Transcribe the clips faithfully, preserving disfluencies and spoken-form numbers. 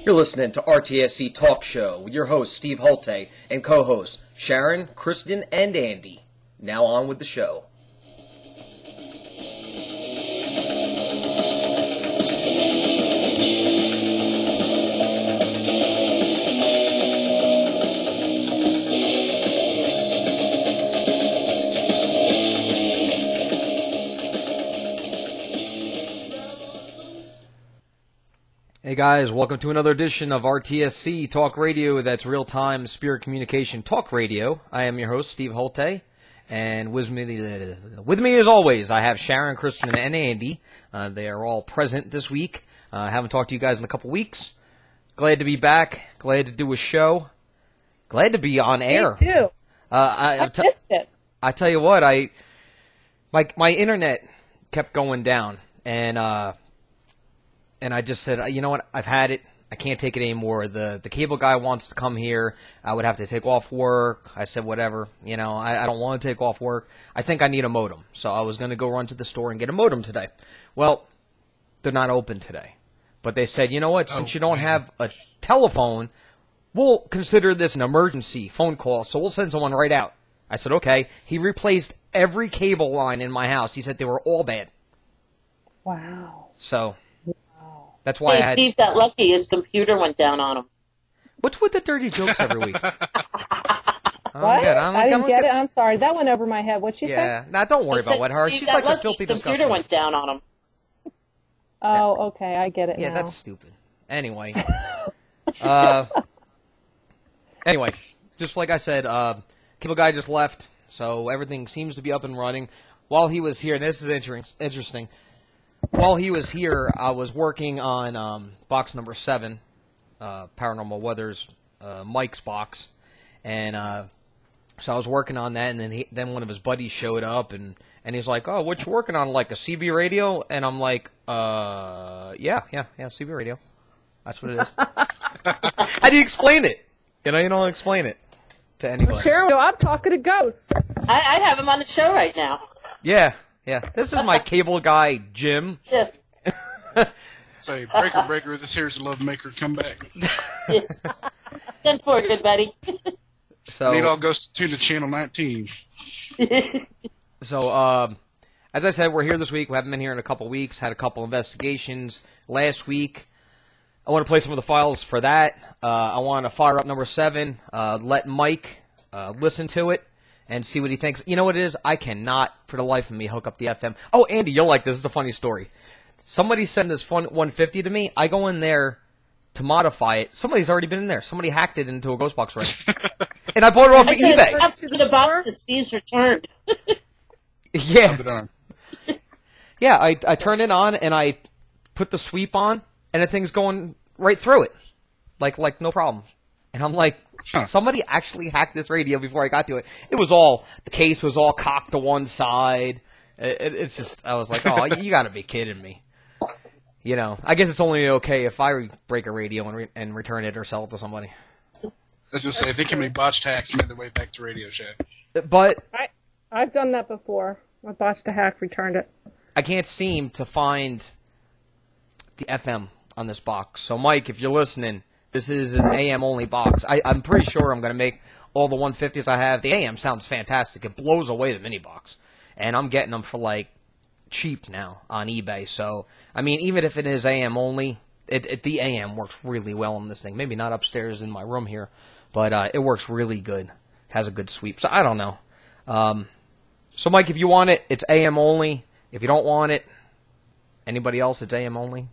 You're listening to R T S C Talk Show with your host, Steve Holte, and co-hosts Sharon, Kristen, and Andy. Now on with the show. Hey guys, welcome to another edition of R T S C Talk Radio. That's real-time spirit communication talk radio. I am your host, Steve Holte, and with me, with me as always, I have Sharon, Kristen, and Andy. Uh, they are all present this week. I uh, haven't talked to you guys in a couple weeks. Glad to be back. Glad to do a show. Glad to be on air. Me too. Uh, I, I I t- missed it. I tell you what, I my my internet kept going down, and uh. And I just said, you know what, I've had it. I can't take it anymore. The the cable guy wants to come here. I would have to take off work. I said, whatever. You know, I, I don't want to take off work. I think I need a modem. So I was going to go run to the store and get a modem today. Well, they're not open today. But they said, you know what, since you don't have a telephone, we'll consider this an emergency phone call. So we'll send someone right out. I said, okay. He replaced every cable line in my house. He said they were all bad. Wow. So... That's why hey, I had... Steve got lucky. His computer went down on him. What's with the dirty jokes every week? I don't What? get it. I, don't, I didn't don't get, get it. I'm sorry. That went over my head. What'd she Yeah, say? nah, don't worry He about said what her. Steve She's got like lucky. a filthy, His computer disgusting. went down on him. Oh, okay. I get it Yeah, now. that's stupid. Anyway. uh, anyway, just like I said, uh, cable guy just left, so everything seems to be up and running. While he was here, and this is inter- interesting, while he was here, I was working on um, box number seven, uh, Paranormal Weather's uh, Mike's box, and uh, so I was working on that, and then he, then one of his buddies showed up, and, and he's like, "Oh, what you working on? Like a C B radio?" And I'm like, "Uh, yeah, yeah, yeah, C B radio. That's what it is." How do you explain it? You know, you don't explain it to anybody. Sharon, I'm talking to ghosts. I, I have him on the show right now. Yeah, yeah. This is my cable guy, Jim. Yeah. Say, breaker, breaker, this here's the love maker, come back. Send for it, good buddy. So Need all goes to the channel nineteen. So, um, as I said, we're here this week. We haven't been here in a couple weeks. Had a couple investigations last week. I want to play some of the files for that. Uh, I want to fire up number seven, uh, let Mike uh, listen to it and see what he thinks. You know what it is? I cannot, for the life of me, hook up the F M. Oh, Andy, you'll like this. This is a funny story. Somebody sent this fun one fifty to me. I go in there to modify it. Somebody's already been in there. Somebody hacked it into a ghost box right. And I bought it off I of said, eBay. up to the box to Steve's returned. Yeah. Put it on. Yeah, I, I turn it on, and I put the sweep on, and the thing's going right through it. Like, like no problem. And I'm like, Huh. somebody actually hacked this radio before I got to it. It was all, the case was all cocked to one side. It, it, it's just, I was like, oh, you gotta be kidding me. You know, I guess it's only okay if I re- break a radio and, re- and return it or sell it to somebody. Let's just say, if they can be botched hacks made their way back to Radio Shack. But I, I've done that before. I botched a hack, returned it. I can't seem to find the F M on this box. So, Mike, if you're listening, this is an A M only box. I, I'm pretty sure I'm going to make all the one fifties I have. The A M sounds fantastic. It blows away the mini box. And I'm getting them for, like, cheap now on eBay. So, I mean, even if it is A M only, it, it, the A M works really well on this thing. Maybe not upstairs in my room here, but uh, it works really good. Has a good sweep. So, I don't know. Um, so, Mike, if you want it, it's A M only. If you don't want it, anybody else, it's A M only.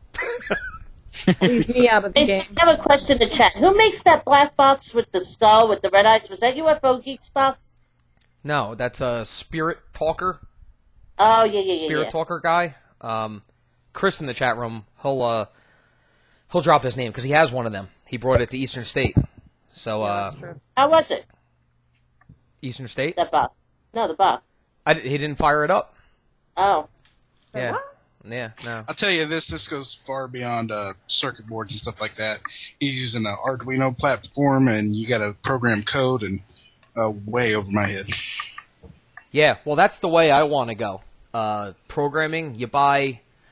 Leave me out of the Hey, game. I have a question to chat. Who makes that black box with the skull with the red eyes? Was that U F O Geeks box? No, that's a Spirit Talker. Oh, yeah, yeah, yeah. Spirit yeah. Talker guy. Um, Chris in the chat room, he'll uh, he'll drop his name because he has one of them. He brought it to Eastern State. So, uh, How was it, Eastern State? that box? No, the box. I, di- he didn't fire it up. Oh. Yeah. Yeah, no. I'll tell you this, this goes far beyond uh, circuit boards and stuff like that. He's using an Arduino platform, and you got to program code, and uh, way over my head. Yeah, well, that's the way I want to go. Uh, programming, you buy...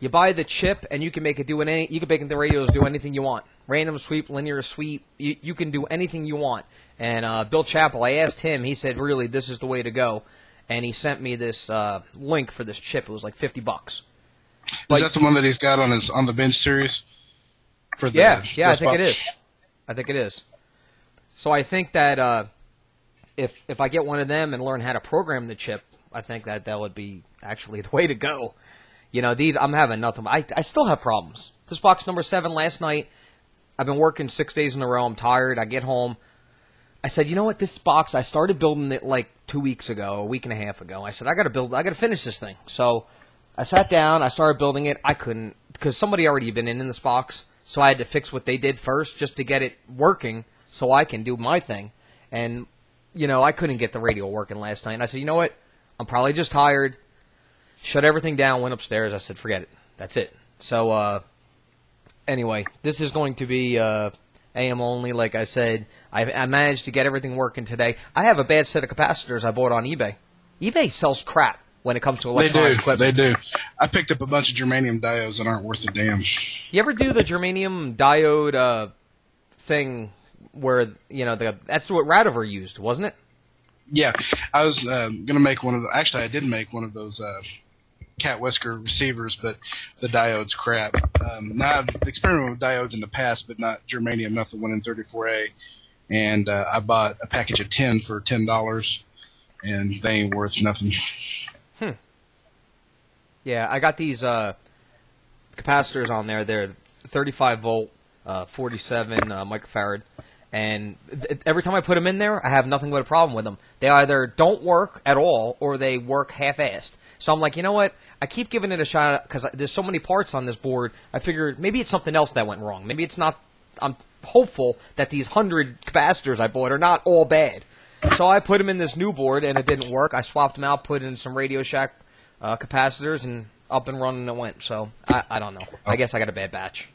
You buy the chip, and you can make it do any. You can make the radios do anything you want. Random sweep, linear sweep. You, you can do anything you want. And uh, Bill Chappell, I asked him. He said, "Really, this is the way to go." And he sent me this uh, link for this chip. It was like fifty bucks. Is that the one that he's got on his on the bench series? For the, yeah, yeah, I think spot? it is. I think it is. So I think that uh, if if I get one of them and learn how to program the chip, I think that that would be actually the way to go. You know, these I'm having nothing. I I still have problems. This box number seven last night. I've been working six days in a row. I'm tired. I get home. I said, you know what? This box, I started building it like two weeks ago, a week and a half ago. I said, I got to build. I got to finish this thing. So I sat down. I started building it. I couldn't because somebody already had been in, in this box. So I had to fix what they did first just to get it working so I can do my thing. And, you know, I couldn't get the radio working last night. And I said, you know what? I'm probably just tired. Shut everything down, went upstairs. I said, forget it. That's it. So, uh, anyway, this is going to be uh, A M only. Like I said, I, I managed to get everything working today. I have a bad set of capacitors I bought on eBay. eBay sells crap when it comes to They electronics do. equipment. They do. I picked up a bunch of germanium diodes that aren't worth a damn. You ever do the germanium diode uh, thing where, you know, the, that's what Radover used, wasn't it? Yeah, I was uh, gonna make one of the. Actually, I did make one of those uh, cat whisker receivers, but the diode's crap. Um, now I've experimented with diodes in the past, but not germanium, not the one in thirty-four A. And uh, I bought a package of ten for ten dollars, and they ain't worth nothing. Hmm. Yeah, I got these uh, capacitors on there. They're thirty-five volt, uh, forty-seven uh, microfarad. And th- every time I put them in there, I have nothing but a problem with them. They either don't work at all or they work half-assed. So I'm like, you know what? I keep giving it a shot because there's so many parts on this board. I figured maybe it's something else that went wrong. Maybe it's not. I'm hopeful that these hundred capacitors I bought are not all bad. So I put them in this new board and it didn't work. I swapped them out, put in some Radio Shack uh, capacitors, and up and running it went. So I, I don't know. I guess I got a bad batch.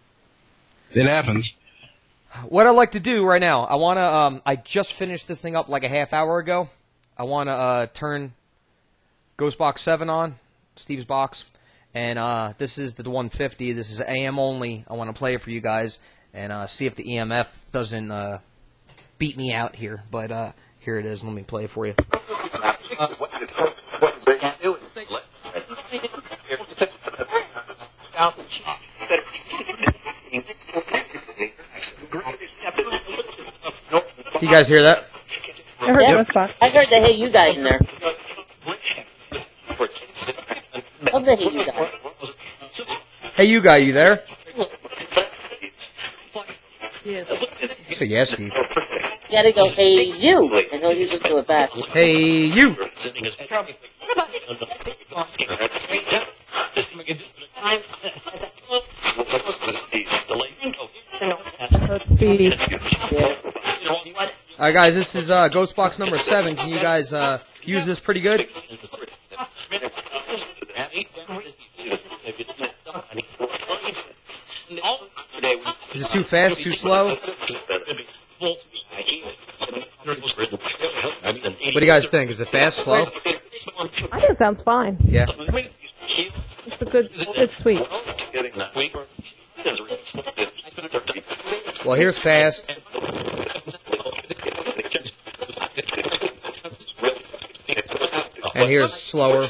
It happens. What I'd like to do right now, I want to, um, I just finished this thing up like a half hour ago. I want to uh, turn Ghost Box seven on, Steve's box, and uh, this is the one fifty. This is A M only. I want to play it for you guys and uh, see if the E M F doesn't uh, beat me out here. But uh, here it is. Let me play it for you. You guys hear that? I heard Yep. this box. I heard they hate you guys in there. Love they hate you guys. Hey, you guy, you there? Yes. Say yes, Steve. You gotta go, hey you, and he'll usually do it back. Hey, you. That's Steve. Yeah. All right, guys, this is uh, Ghost Box number seven. Can you guys uh, use this pretty good? Is it too fast, too slow? What do you guys think? Is it fast, slow? I think it sounds fine. Yeah. It's a good, it's sweet. Well, here's fast. And here's slower.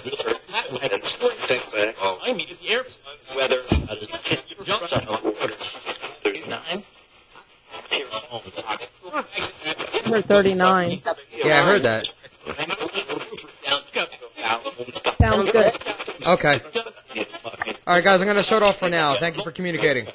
I heard thirty-nine. Yeah, I heard that. Sounds good. Okay. All right, guys, I'm going to shut off for now. Thank you for communicating.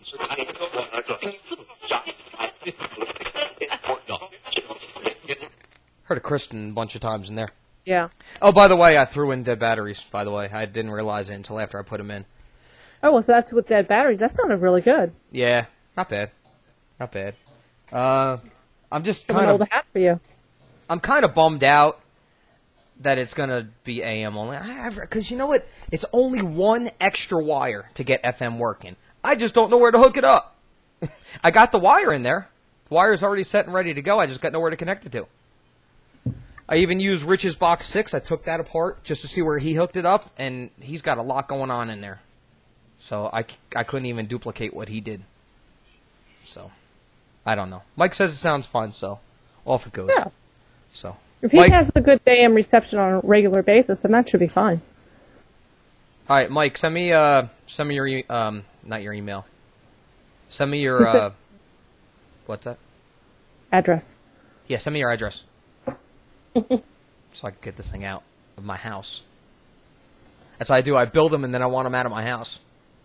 Heard of Kristen a bunch of times in there. Yeah. Oh, by the way, I threw in dead batteries, by the way. I didn't realize it until after I put them in. Oh, well, so that's with dead batteries. That sounded really good. Yeah, not bad. Not bad. Uh, I'm just Someone kind hold of... a hat for you. I'm kind of bummed out that it's going to be A M only. Because you know what? It's only one extra wire to get F M working. I just don't know where to hook it up. I got the wire in there. The wire's already set and ready to go. I just got nowhere to connect it to. I even used Rich's box six. I took that apart just to see where he hooked it up, and he's got a lot going on in there. So I, c- I couldn't even duplicate what he did. So, I don't know. Mike says it sounds fun, so off it goes. Yeah. So, If he Mike, has a good day and reception on a regular basis, then that should be fine. all right, Mike, send me uh send me your e- um not your email. Send me your uh what's that? Address. Yeah, send me your address. So I can get this thing out of my house. That's what I do. I build them and then I want them out of my house.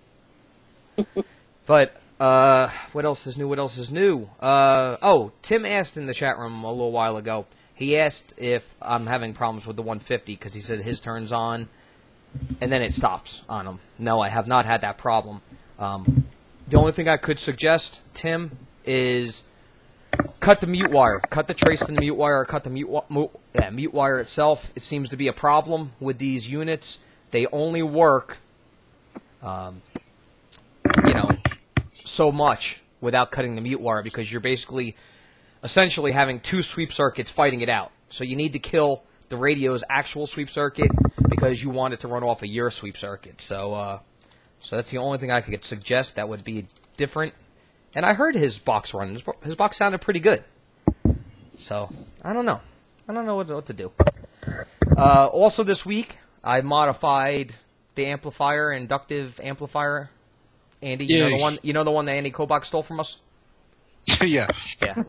But uh, what else is new? What else is new? Uh, oh, Tim asked in the chat room a little while ago. He asked if I'm having problems with the one fifty because he said his turns on and then it stops on him. No, I have not had that problem. Um, the only thing I could suggest, Tim, is cut the mute wire. Cut the trace in the mute wire or cut the mute, wi- mu- yeah, mute wire itself. It seems to be a problem with these units. They only work, um, you know, so much without cutting the mute wire because you're basically essentially having two sweep circuits fighting it out. So you need to kill the radio's actual sweep circuit because you want it to run off of your sweep circuit. So, uh, so that's the only thing I could suggest that would be different. And I heard his box run. His, his box sounded pretty good. So, I don't know. I don't know what, what to do. Uh, also this week, I modified the amplifier, inductive amplifier. Andy, you know Yay. the one you know the one that Andy Kobach stole from us? Yeah. Yeah.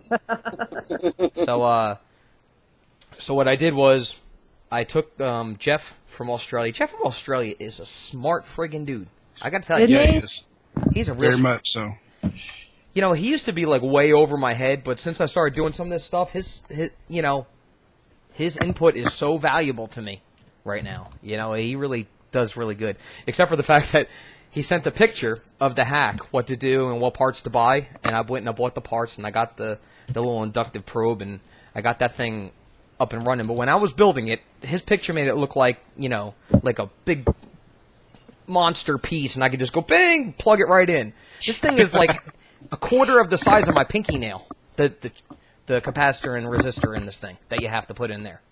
So, uh, so what I did was I took um, Jeff from Australia. Jeff from Australia is a smart friggin' dude. I gotta tell you, Isn't Yeah, he? he is. he's a real Very much so. You know, he used to be like way over my head, but since I started doing some of this stuff, his, his you know, his input is so valuable to me right now. You know, he really does really good. Except for the fact that he sent the picture of the hack, what to do and what parts to buy, and I went and I bought the parts and I got the, the little inductive probe and I got that thing up and running. But when I was building it, his picture made it look like, you know, like a big monster piece and I could just go bang, plug it right in. This thing is like a quarter of the size of my pinky nail, the, the the capacitor and resistor in this thing that you have to put in there.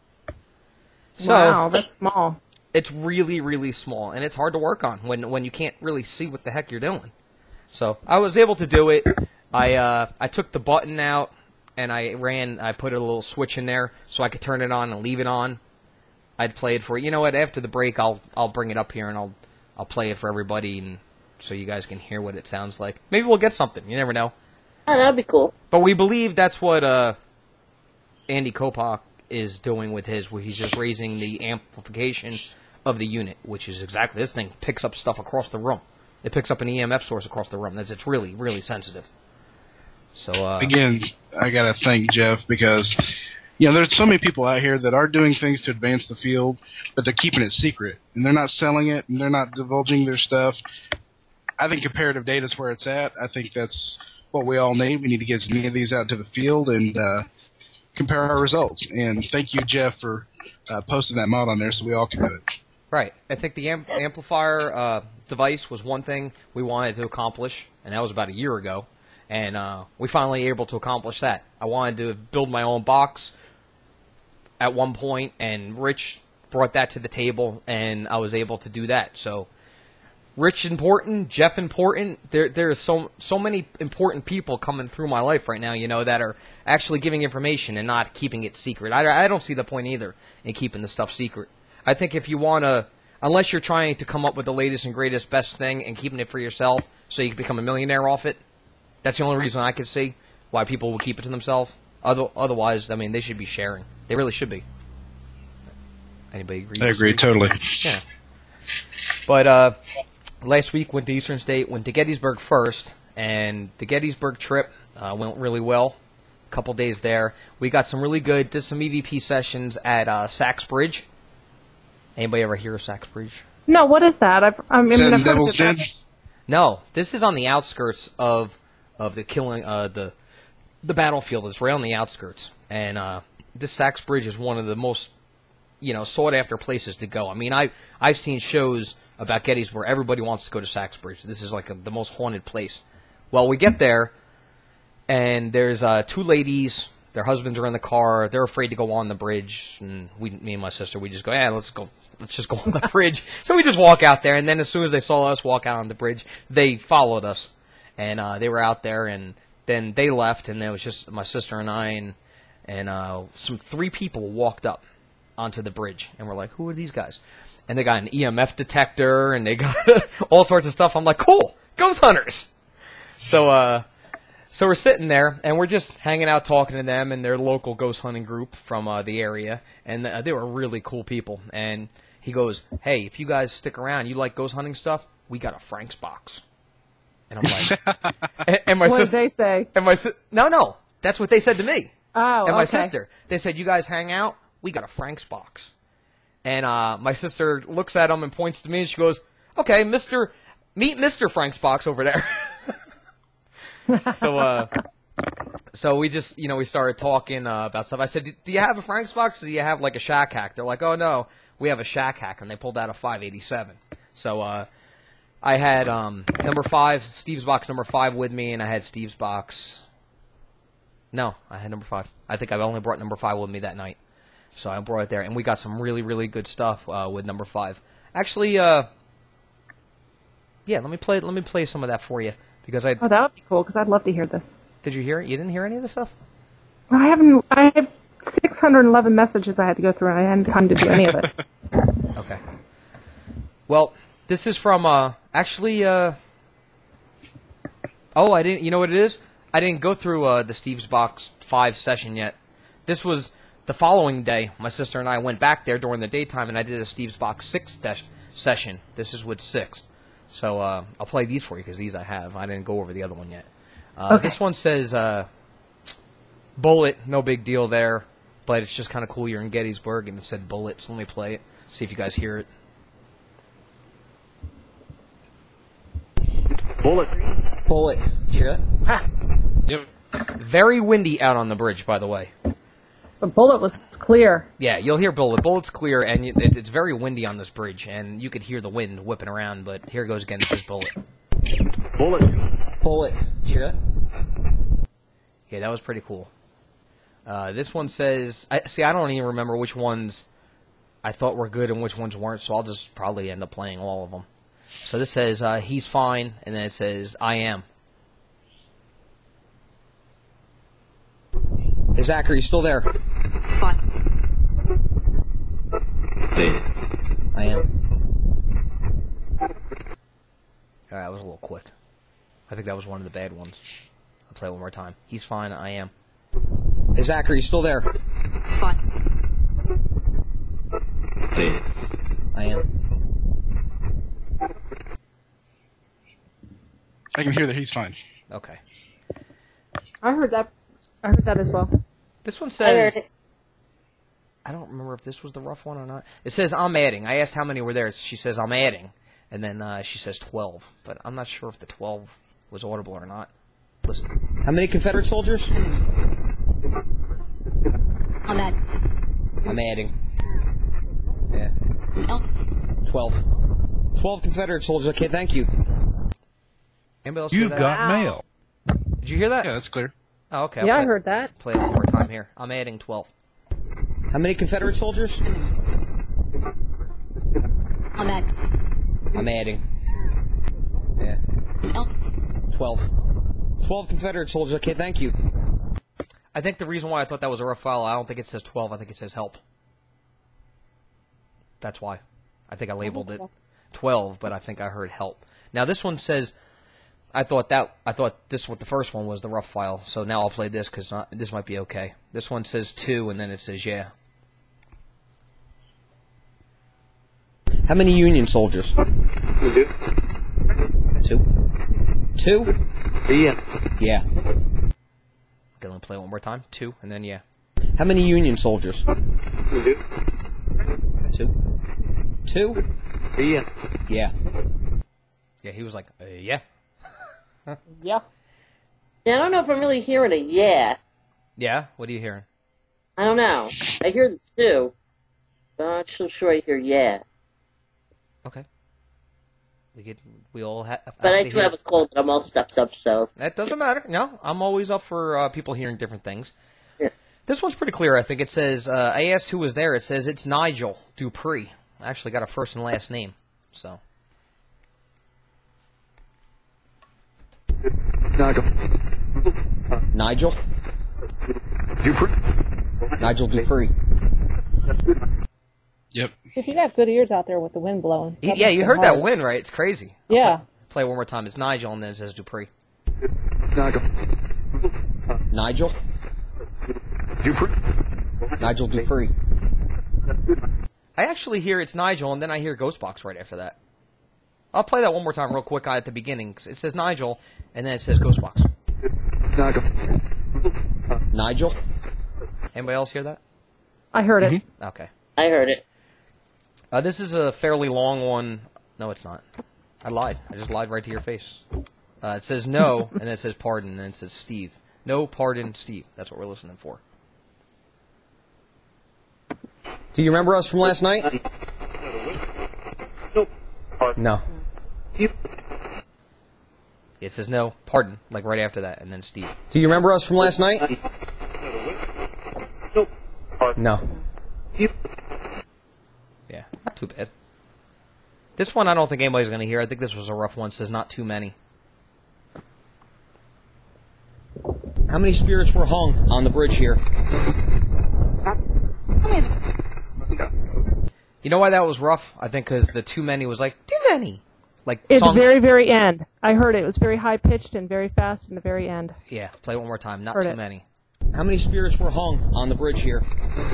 So Wow, that's small. it's really, really small, and it's hard to work on when when you can't really see what the heck you're doing. So I was able to do it. I uh, I took the button out and I ran. I put a little switch in there so I could turn it on and leave it on. I'd play it for you know what after the break I'll I'll bring it up here and I'll I'll play it for everybody and so you guys can hear what it sounds like. Maybe we'll get something. You never know. Oh, that'd be cool. But we believe that's what uh, Andy Kopak is doing with his, where he's just raising the amplification of the unit, which is exactly this thing picks up stuff across the room. It picks up an E M F source across the room. That's it's really really sensitive. So uh, Again, I gotta thank Jeff because you know there's so many people out here that are doing things to advance the field, but they're keeping it secret and they're not selling it and they're not divulging their stuff. I think comparative data is where it's at. I think that's what we all need. We need to get as many of these out to the field and uh, compare our results. And thank you, Jeff, for uh, posting that mod on there so we all can do it. right, I think the amp- amplifier uh, device was one thing we wanted to accomplish, and that was about a year ago. And uh, we finally able to accomplish that. I wanted to build my own box at one point, and Rich brought that to the table, and I was able to do that. So, Rich important, Jeff important. There, there is so so many important people coming through my life right now, you know, that are actually giving information and not keeping it secret. I, I don't see the point either in keeping the stuff secret. I think if you want to, unless you're trying to come up with the latest and greatest best thing and keeping it for yourself so you can become a millionaire off it, that's the only reason I could see why people will keep it to themselves. Other, otherwise, I mean, they should be sharing. They really should be. Anybody agree? I agree totally. Yeah. But uh, last week went to Eastern State, went to Gettysburg first, and the Gettysburg trip uh, went really well. A couple days there. We got some really good, did some E V P sessions at uh, Sachs Bridge. Anybody ever hear of Sachs Bridge? No, what is that? I've, I mean, Is that I've in heard of Devil's it. Den? No, this is on the outskirts of of the killing uh, the the battlefield. It's right on the outskirts, and uh, this Sachs Bridge is one of the most you know sought after places to go. I mean, I I've seen shows about Gettysburg where everybody wants to go to Sachs Bridge. This is like a, the most haunted place. Well, we get there, and there's uh, two ladies. Their husbands are in the car. They're afraid to go on the bridge, and we, me and my sister, we just go, yeah, let's go, let's just go on the bridge. So we just walk out there, and then as soon as they saw us walk out on the bridge, they followed us. And uh, they were out there, and then they left, and it was just my sister and I, and, and uh, some three people walked up onto the bridge. And we're like, who are these guys? And they got an E M F detector, and they got all sorts of stuff. I'm like, cool, ghost hunters. So, uh, so we're sitting there, and we're just hanging out, talking to them and their local ghost hunting group from uh, the area, and uh, they were really cool people. And he goes, "Hey, if you guys stick around, you like ghost hunting stuff? We got a Frank's box." And I'm like, and, and my What sister, did they say? and my si- no, no, that's what they said to me. Oh, and my okay. sister, they said, "You guys hang out? We got a Frank's box." And uh, my sister looks at him and points to me, and she goes, "Okay, Mister, meet Mister Frank's box over there." so, uh, so we just, you know, we started talking uh, about stuff. I said, "Do you have a Frank's box? Or do you have like a Shack Hack?" They're like, "Oh no, we have a Shack Hack," and they pulled out a five eighty-seven. So, uh, I had um, number five, Steve's box number five with me, and I had Steve's box. No, I had number five. I think I only brought number five with me that night. So I brought it there, and we got some really, really good stuff uh, with number five. Actually, uh, yeah, let me play. Let me play some of that for you because I Oh, that would be cool, because I'd love to hear this. did. You hear it? You didn't hear any of this stuff? I haven't. I have six hundred eleven messages I had to go through, and I hadn't time to do any of it. Okay. Well, this is from uh, actually. Uh, oh, I didn't. You know what it is? I didn't go through uh, the Steve's Box five session yet. This was the following day. My sister and I went back there during the daytime, and I did a Steve's Box six des- session. This is with six. So uh, I'll play these for you because these I have. I didn't go over the other one yet. Uh, Okay. This one says uh, Bullet, no big deal there, but it's just kind of cool. You're in Gettysburg, and it said Bullet, so let me play it, see if you guys hear it. Bullet. Bullet. Hear that? Yep. Very windy out on the bridge, by the way. The bullet was clear. Yeah, you'll hear Bullet. Bullet's clear, and it, it's very windy on this bridge, and you could hear the wind whipping around, but here it goes again. It says Bullet. Bullet. Bullet. Hear that? Yeah, that was pretty cool. Uh, this one says... I, see, I don't even remember which ones I thought were good and which ones weren't, so I'll just probably end up playing all of them. So this says, uh, he's fine, and then it says, I am. Hey, Zach, are you still there? Spot. I am. Alright, that was a little quick. I think that was one of the bad ones. I'll play it one more time. He's fine, I am. Hey, Zach, are you still there? Spot. I am. I can hear that he's fine. Okay. I heard that. I heard that as well. This one I heard says... it. I don't remember if this was the rough one or not. It says, I'm adding. I asked how many were there. She says, I'm adding. And then uh, she says twelve. But I'm not sure if the twelve was audible or not. Listen. How many Confederate soldiers? On that. I'm adding. Yeah. L. Twelve. Twelve Confederate soldiers. Okay, thank you. Anybody else hear You've that? got Wow. mail. Did you hear that? Yeah, that's clear. Oh, okay. I'll Yeah, I play- heard that. Play it one more time here. I'm adding twelve. How many Confederate soldiers? On that. I'm adding. Yeah. L. Twelve. Twelve Confederate soldiers. Okay, thank you. I think the reason why I thought that was a rough file, I don't think it says twelve. I think it says help. That's why. I think I labeled it twelve, but I think I heard help. Now this one says, I thought that I thought this what the first one was the rough file. So now I'll play this because this might be okay. This one says two, and then it says yeah. How many Union soldiers? Two. Two. Two? Yeah. Yeah. Okay, let me play it one more time. Two, and then yeah. How many Union soldiers? Two. Two. Two? Yeah. Yeah. Yeah, he was like, uh, yeah. Yeah. Yeah, I don't know if I'm really hearing a yeah. Yeah? What are you hearing? I don't know. I hear the two, but I'm not so sure I hear yeah. Okay. We get, we all ha- have But I to do hear. have a cold and I'm all stuffed up, so. That doesn't matter. No, I'm always up for uh, people hearing different things. Yeah. This one's pretty clear, I think. It says, uh, I asked who was there. It says, it's Nigel Dupree. I actually got a first and last name, so. Nigel. Nigel? Dupree. Nigel Dupree. Yep. If you got good ears out there with the wind blowing. He, yeah, you heard that win, right? It's crazy. I'll Yeah. Play, play it one more time. It's Nigel, and then it says Dupree. Nigel. Nigel? Dupree. Nigel Dupree. I actually hear it's Nigel, and then I hear Ghostbox right after that. I'll play that one more time real quick at the beginning. It says Nigel, and then it says Ghostbox. Nigel. Nigel? Anybody else hear that? I heard it. Okay. I heard it. Uh, this is a fairly long one. No, it's not. I lied. I just lied right to your face. Uh, it says no, and then it says pardon, and then it says Steve. No, pardon, Steve. That's what we're listening for. Do you remember us from last night? No. It says no, pardon, like right after that, and then Steve. Do you remember us from last night? No. Yeah, not too bad. This one I don't think anybody's going to hear. I think this was a rough one. It says not too many. How many spirits were hung on the bridge here? You know why that was rough? I think because the too many was like, too many. Like, It's song. very, very end. I heard it. It was very high pitched and very fast in the very end. Yeah, play it one more time. Not Heard too it. many. How many spirits were hung on the bridge here?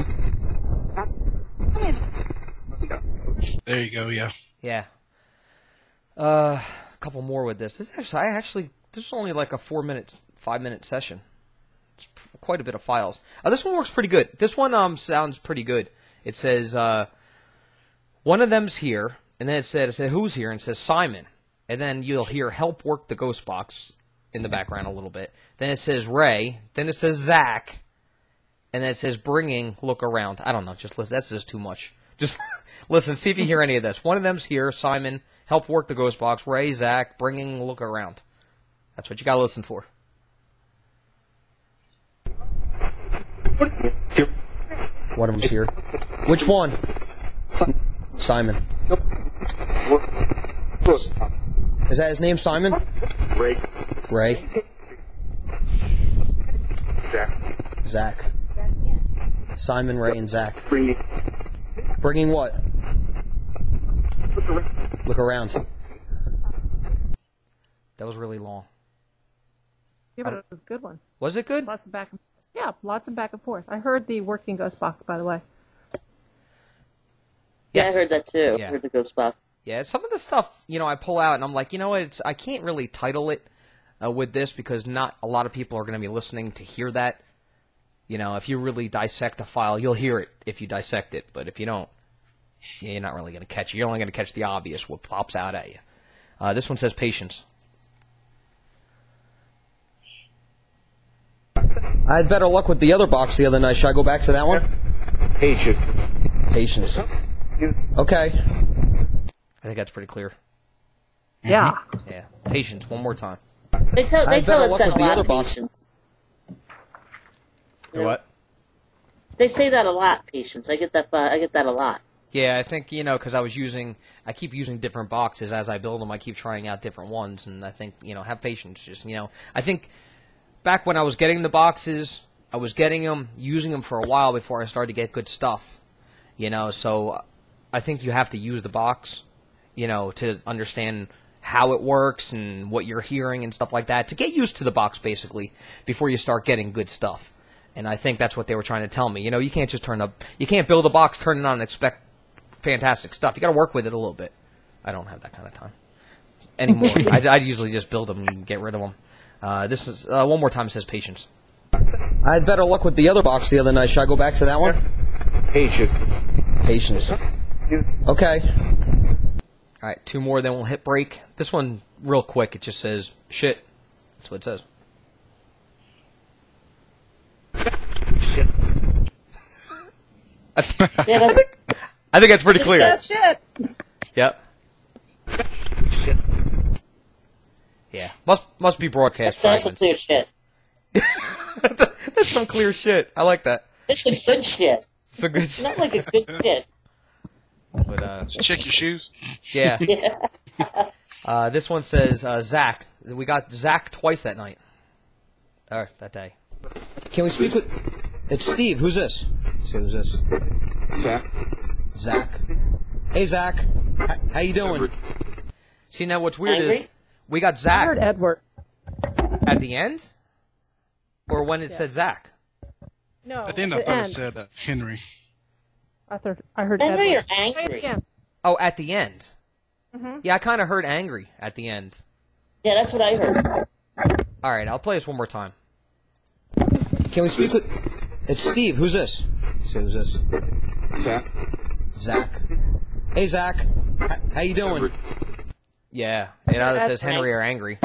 There you go. Yeah. Yeah. Uh, a couple more with this. This is actually, I actually, this is only like a four minute, five minute session. It's p- quite a bit of files. Uh, this one works pretty good. This one um sounds pretty good. It says uh, one of them's here, and then it said, it said who's here, and it says Simon, and then you'll hear help work the ghost box in the background a little bit. Then it says Ray. Then it says Zach, and then it says bringing look around. I don't know. Just listen. That's just too much. Just listen. See if you hear any of this. One of them's here. Simon, help work the ghost box. Ray, Zach, bringing look around. That's what you gotta listen for. One of them's here. Which one? Simon. Is that his name, Simon? Ray. Ray. Jack. Zach. Simon, Ray, and Zach. Bringing. Bringing what? Look around. That was really long. Yeah, but it was a good one. Was it good? Lots of back and Yeah, lots of back and forth. I heard the working ghost box, by the way. Yeah, Yes. I heard that too. Yeah. I heard the ghost box. Yeah, some of the stuff, you know, I pull out and I'm like, you know what, it's, I can't really title it uh, with this because not a lot of people are going to be listening to hear that. You know, if you really dissect a file, you'll hear it if you dissect it, but if you don't, yeah, you're not really going to catch it. You're only going to catch the obvious, what pops out at you. Uh, this one says patience. I had better luck with the other box the other night. Should I go back to that one? Patience. Patience. Okay. I think that's pretty clear. Yeah. Yeah, patience, one more time. They tell I they had tell better us luck that a with the lot. other box. Patience. Do what? They say that a lot. Patience. I get that. Uh, I get that a lot. Yeah, I think, you know, because I was using, I keep using different boxes as I build them. I keep trying out different ones, and I think, you know, have patience. Just, you know, I think back when I was getting the boxes, I was getting them, using them for a while before I started to get good stuff. You know, so I think you have to use the box, you know, to understand how it works and what you're hearing and stuff like that, to get used to the box, basically, before you start getting good stuff. And I think that's what they were trying to tell me. You know, you can't just turn up, you can't build a box, turn it on, and expect fantastic stuff. You got to work with it a little bit. I don't have that kind of time anymore. I, I usually just build them and get rid of them. Uh, this is uh, one more time. It says patience. I had better luck with the other box the other night. Should I go back to that one? Patience. Patience. Okay. All right, two more, then we'll hit break. This one, real quick, it just says shit. That's what it says. I, Yeah, I that's, think I think that's pretty clear. Yeah, shit. Yep. Yeah, must must be broadcast that's some fragments. clear shit. That's some clear shit. I like that. It's a good shit. It's a good It's shit. not like a good shit. But uh, Check your shoes. yeah. Yeah. Uh, this one says uh, Zach. We got Zach twice that night. Or that day. Can we speak with... It's Steve. Who's this? Say, who's this? Zach. Zach. Hey, Zach. H- how you doing? See, now what's weird Angry? is we got I Zach heard Edward. at the end? Or when it said Zach? No, At the end, I thought it said uh, Henry. I thought I heard Angry or Edward. Say it angry? again. Oh, at the end. Mhm. Yeah, I kind of heard angry at the end. Yeah, that's what I heard. All right, I'll play this one more time. Can we speak with... It's Steve. Who's this? Say, who's this? Zach. Zach. Hey, Zach. H- how you doing? Yeah, it either That's says Henry or angry.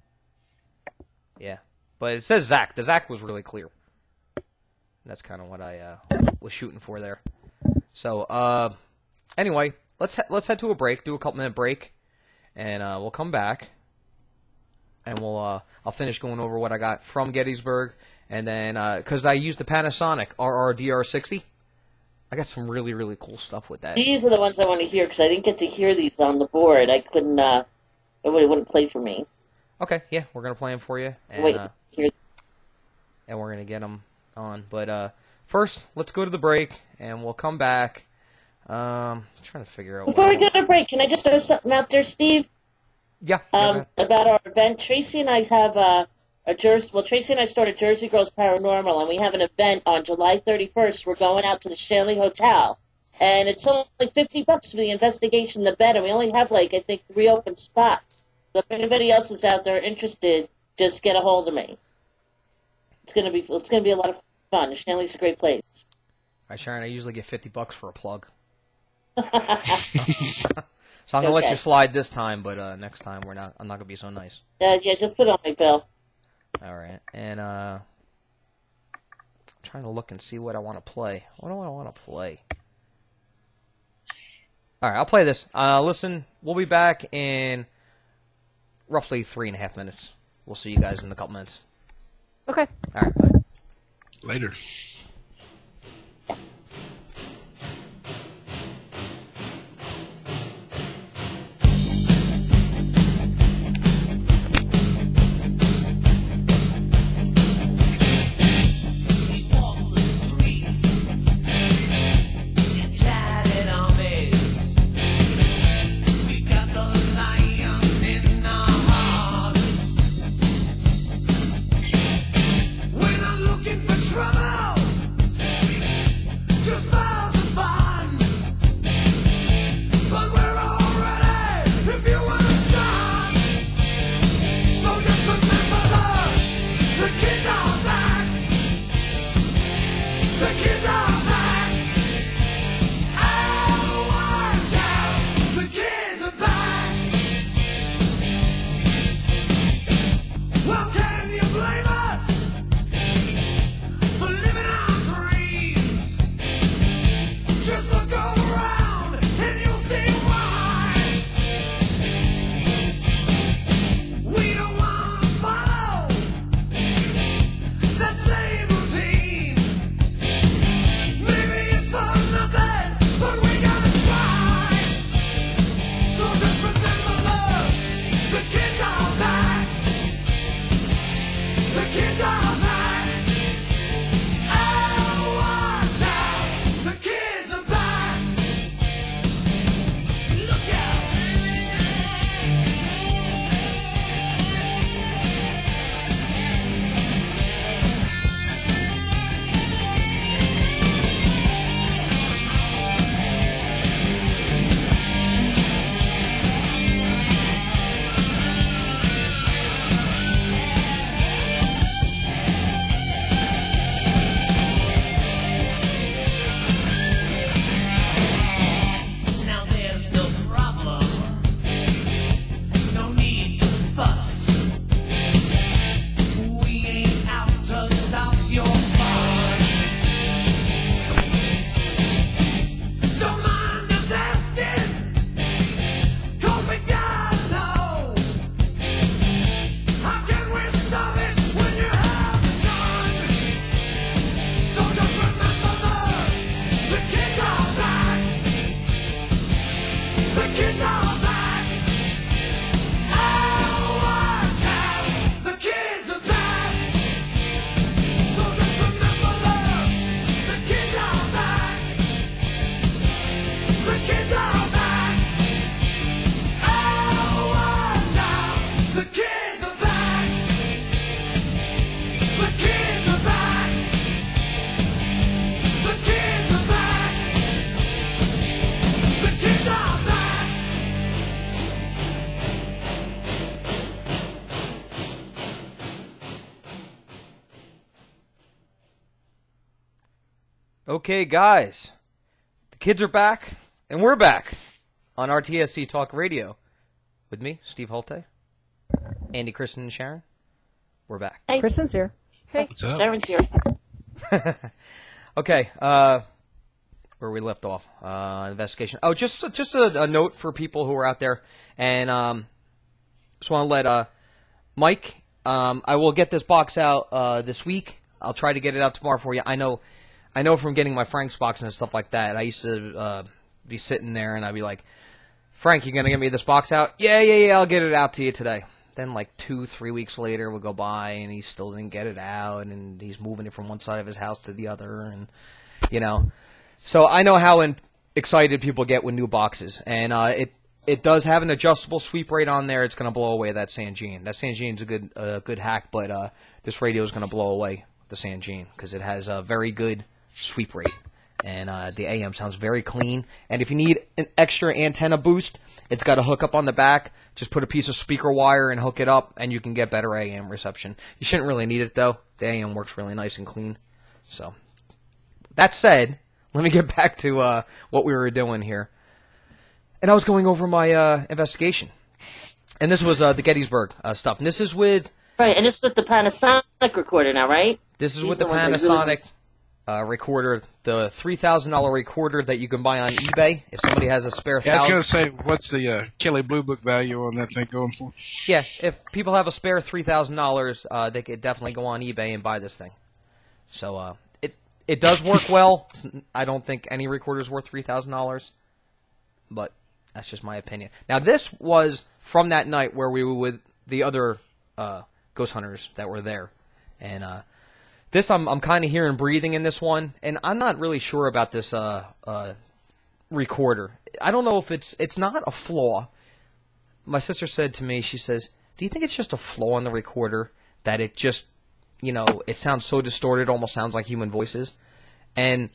Yeah, but it says Zach. The Zach was really clear. That's kind of what I uh, was shooting for there. So, uh, anyway, let's he- let's head to a break. Do a couple minute break, and uh, we'll come back, and we'll uh, I'll finish going over what I got from Gettysburg, and then because I used the Panasonic R R D R sixty, I got some really really cool stuff with that. These are the ones I want to hear because I didn't get to hear these on the board. I couldn't. Uh, it would- it wouldn't play for me. Okay, yeah, we're gonna play them for you, and Wait, uh, here. and we're gonna get them on. But uh, first, let's go to the break, and we'll come back. Um, I'm trying to figure out. Before what we go to break, can I just throw something out there, Steve? Yeah. yeah, go Um, ahead. about our event. Tracy and I have a, a Jersey. Well, Tracy and I started Jersey Girls Paranormal, and we have an event on July thirty-first. We're going out to the Shanley Hotel, and it's only like fifty bucks for the investigation, the bed, and we only have like I think three open spots. So if anybody else is out there interested, just get a hold of me. It's gonna be it's gonna be a lot of fun. Shanley's a great place. All right, Sharon. I usually get fifty bucks for a plug, so I'm gonna let Okay. you slide this time. But uh, next time, we're not. I'm not gonna be so nice. Uh, yeah, just put it on my bill. All right, and uh, I'm trying to look and see what I want to play. What do I want to play? All right, I'll play this. Uh, listen, we'll be back in roughly three and a half minutes. We'll see you guys in a couple minutes. Okay. All right, bye. Later. When I'm looking for trouble Okay, guys, the kids are back, and we're back on R T S C Talk Radio with me, Steve Holte, Andy, Kristen, and Sharon. We're back. Hey. Kristen's here. Hey. What's up? Sharon's here. Okay, uh, where we left off, uh, investigation. Oh, just just a, a note for people who are out there, and um, just want to let uh, Mike. Um, I will get this box out uh, this week. I'll try to get it out tomorrow for you. I know, I know from getting my Frank's box and stuff like that. I used to uh, be sitting there and I'd be like, "Frank, you gonna get me this box out?" Yeah, yeah, yeah. I'll get it out to you today. Then like two, three weeks later would go by and he still didn't get it out, and he's moving it from one side of his house to the other, and you know. So I know how in- excited people get with new boxes, and uh, it it does have an adjustable sweep rate on there. It's going to blow away that Sangean. That Sangean's a good uh, good hack, but uh, this radio is going to blow away the Sangean because it has a very good sweep rate, and uh, the A M sounds very clean. And if you need an extra antenna boost, it's got a hookup on the back. Just put a piece of speaker wire and hook it up, and you can get better A M reception. You shouldn't really need it, though. The A M works really nice and clean. So, that said, let me get back to uh, what we were doing here. And I was going over my uh, investigation. And this was uh, the Gettysburg uh, stuff. And this is with... Right, and it's with the Panasonic recorder now, right? This is These with the are ones that really- Panasonic uh, recorder, the three thousand dollars recorder that you can buy on eBay. If somebody has a spare Yeah, I was thousand... going to say, what's the uh, Kelly Blue Book value on that thing going for? Yeah, if people have a spare three thousand dollars, uh, they could definitely go on eBay and buy this thing. So uh, it it does work well. It's- I don't think any recorder is worth three thousand dollars, but that's just my opinion. Now, this was from that night where we were with the other uh, ghost hunters that were there. And uh, this, I'm, I'm kind of hearing breathing in this one, and I'm not really sure about this uh, uh, recorder. I don't know if it's it's not a flaw. My sister said to me, she says, "Do you think it's just a flaw in the recorder that it just, you know, it sounds so distorted, almost sounds like human voices?" And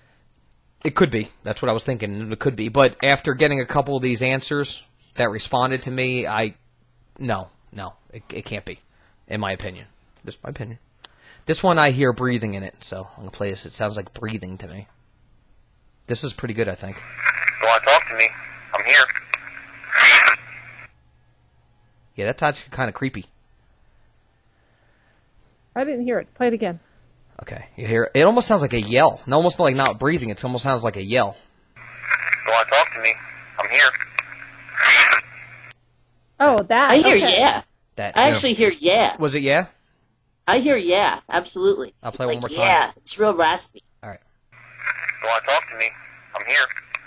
it could be. That's what I was thinking. It could be. But after getting a couple of these answers that responded to me, I, no, no, it, it can't be, in my opinion. Just my opinion. This one I hear breathing in it, so I'm going to play this. It sounds like breathing to me. This is pretty good, I think. You want to talk to me? I'm here. Yeah, that's actually kind of creepy. I didn't hear it. Play it again. Okay, you hear it? It almost sounds like a yell. No, almost like not breathing. It almost sounds like a yell. You want to talk to me? I'm here. Oh, that. I hear okay. yeah. That I actually hear yeah. was it. Yeah. I hear yeah, absolutely. I'll play It's one more like, time. Yeah, it's real raspy. All right. You want to talk to me? I'm here.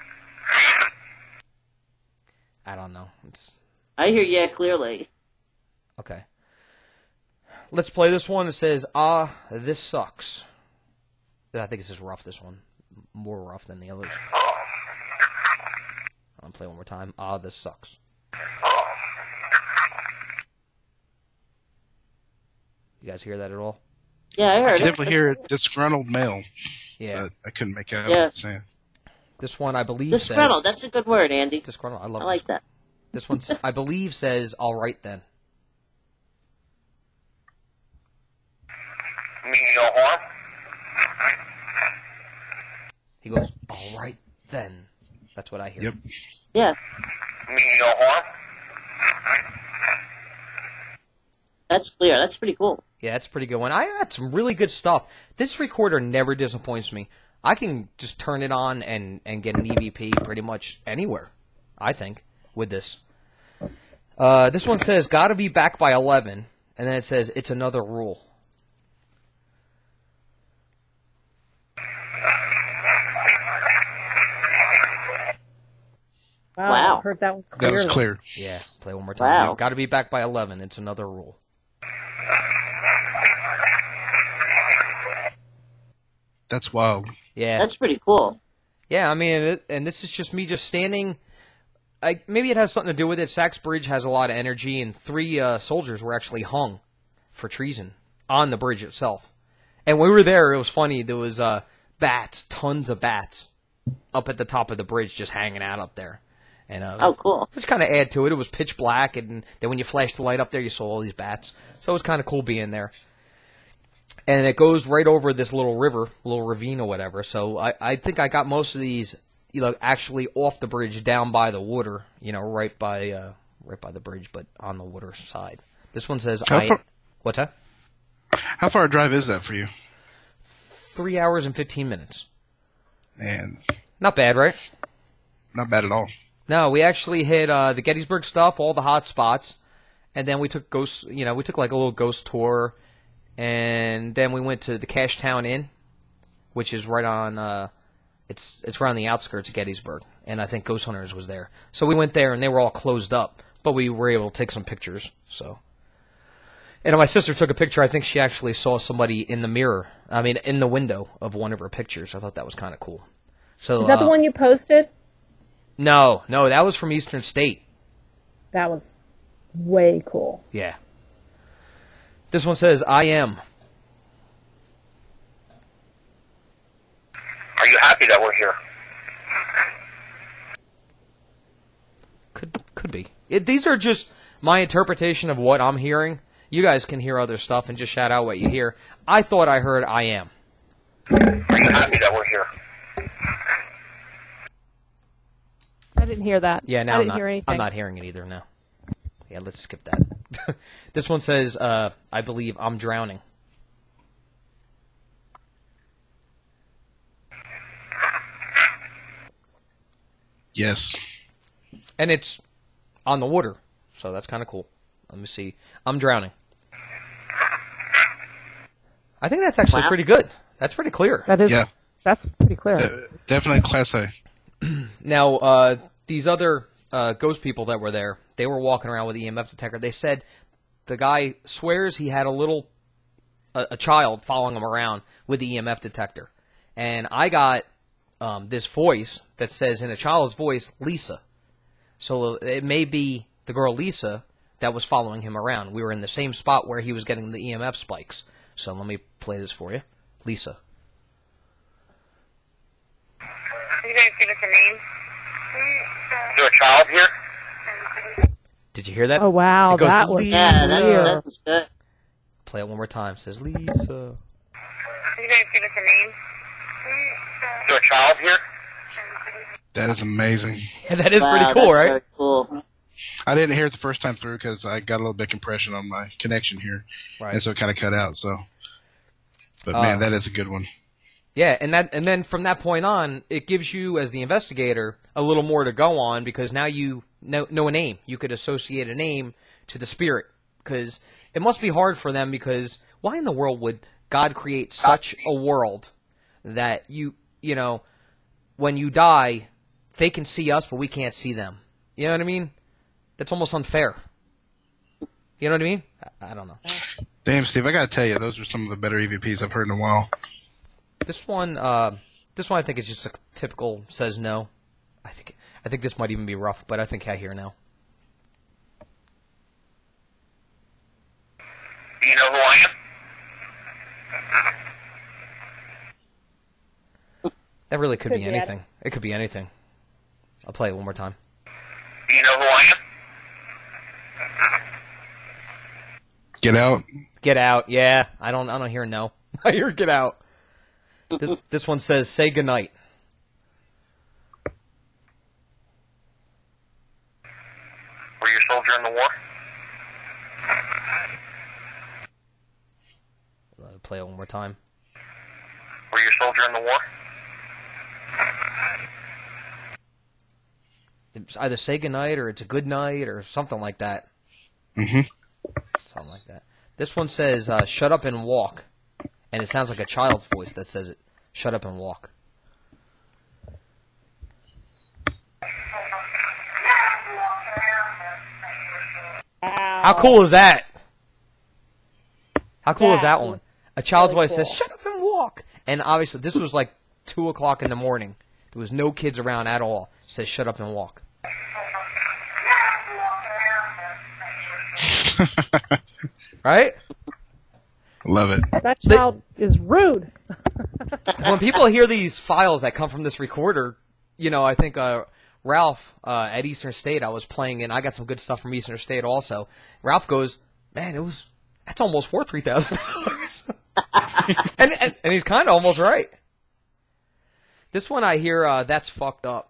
I don't know. It's I hear yeah clearly. okay. Let's play this one. It says, "Ah, this sucks." I think this is rough. This one more rough than the others. I'll play one more time. "Ah, this sucks." You guys hear that at all? Yeah, I I heard could it. definitely hear it. Disgruntled male. Yeah. But I couldn't make out Yeah. what it's saying. This one, I believe, Disgruntled, says... that's a good word, Andy. Disgruntled. I love I like this. that. This one, I believe, says, "All right, then." Me no harm? He goes, "All right, then." That's what I hear. Yep. Yeah, Me no harm? that's clear. That's pretty cool. Yeah, that's a pretty good one. I had some really good stuff. This recorder never disappoints me. I can just turn it on and, and get an E V P pretty much anywhere, I think, with this. Uh, this one says, "Gotta be back by eleven," and then it says, "It's another rule." Wow. Wow. I heard that one That clearly. was clear. Yeah, play one more time. Wow. Gotta be back by eleven. It's another rule. That's wild. Yeah. That's pretty cool. Yeah, I mean, it, and this is just me just standing. I, maybe it has something to do with it. Sachs Bridge has a lot of energy, and three uh, soldiers were actually hung for treason on the bridge itself. And when we were there, it was funny. There was uh, bats, tons of bats, up at the top of the bridge, just hanging out up there. And uh, Oh, cool. which kind of add to it. It was pitch black, and then when you flashed the light up there, you saw all these bats. So it was kind of cool being there. and it goes right over this little river, little ravine or whatever. So I, I think I got most of these, you know, actually off the bridge, down by the water, you know, right by uh, right by the bridge, but on the water side. This one says, How I, far- what's that? How far a drive is that for you? Three hours and fifteen minutes. And Not bad, right? not bad at all. No, we actually hit uh, the Gettysburg stuff, all the hot spots, and then we took ghost. You know, we took like a little ghost tour, and then we went to the Cashtown Inn, which is right on. Uh, it's it's right on the outskirts of Gettysburg, and I think Ghost Hunters was there. So we went there, and they were all closed up, but we were able to take some pictures. So, and my sister took a picture. I think she actually saw somebody in the mirror. I mean, in the window of one of her pictures. I thought that was kind of cool. So Is that the uh, one you posted? No, no, that was from Eastern State. That was way cool. Yeah. This one says, I am. Are you happy that we're here? Could could be. It, these are just my interpretation of what I'm hearing. You guys can hear other stuff and just shout out what you hear. I thought I heard I am. Are you happy that we're here? I didn't hear that. Yeah, now I I'm didn't not, hear anything. I'm not hearing it either now. Yeah, let's skip that. This one says, uh, I believe I'm drowning. Yes. And it's on the water, so that's kind of cool. Let me see. I'm drowning. I think that's actually Wow. pretty good. That's pretty clear. That is. Yeah. That's pretty clear. De- definitely class A. Now, uh, these other uh, ghost people that were there, they were walking around with the E M F detector. They said the guy swears he had a little, a, a child following him around with the E M F detector. And I got um, this voice that says in a child's voice, Lisa. So it may be the girl Lisa that was following him around. We were in the same spot where he was getting the E M F spikes. So let me play this for you. Lisa. You guys give us a name? Is there a child here? Did you hear that? Oh wow, It goes, that was Lisa. Yeah, that, clear. that was good. Play it one more time. It says Lisa. You guys give us a name? Is there a child here? That is amazing. Yeah, that is Wow, pretty cool, that's right? very cool. I didn't hear it the first time through because I got a little bit compression on my connection here, Right. and so it kind of cut out. So, but Uh, man, that is a good one. Yeah, and that and then from that point on, it gives you as the investigator a little more to go on because now you know, know a name. You could associate a name to the spirit because it must be hard for them because why in the world would God create such a world that you you know when you die they can see us but we can't see them? You know what I mean? That's almost unfair. You know what I mean? I, I don't know. Damn, Steve, I gotta tell you, those are some of the better E V Ps I've heard in a while. This one, uh, this one, I think is just a typical says no. I think, I think this might even be rough, but I think I hear no. Do you know who I am? That really could, Could be be anything. It could be anything. I'll play it one more time. Do you know who I am? Get out. Get out. Yeah, I don't. I don't hear no. I hear get out. This this one says say goodnight. Were you a soldier in the war? Uh, play it one more time. Were you a soldier in the war? It's either say goodnight or it's a good night or something like that. Mm-hmm. Something like that. This one says uh, shut up and walk, and it sounds like a child's voice that says it. Shut up and walk. How cool is that? How cool is that one? A child's really voice says, cool. shut up and walk. And obviously, this was like two o'clock in the morning. There was no kids around at all. It says, shut up and walk. Right? Love it. That child is rude. When people hear these files that come from this recorder, you know, I think uh, Ralph uh, at Eastern State, I was playing, and I got some good stuff from Eastern State also. Ralph goes, man, it was, that's almost worth three thousand dollars. and, and and he's kind of almost right. This one I hear, uh, that's fucked up.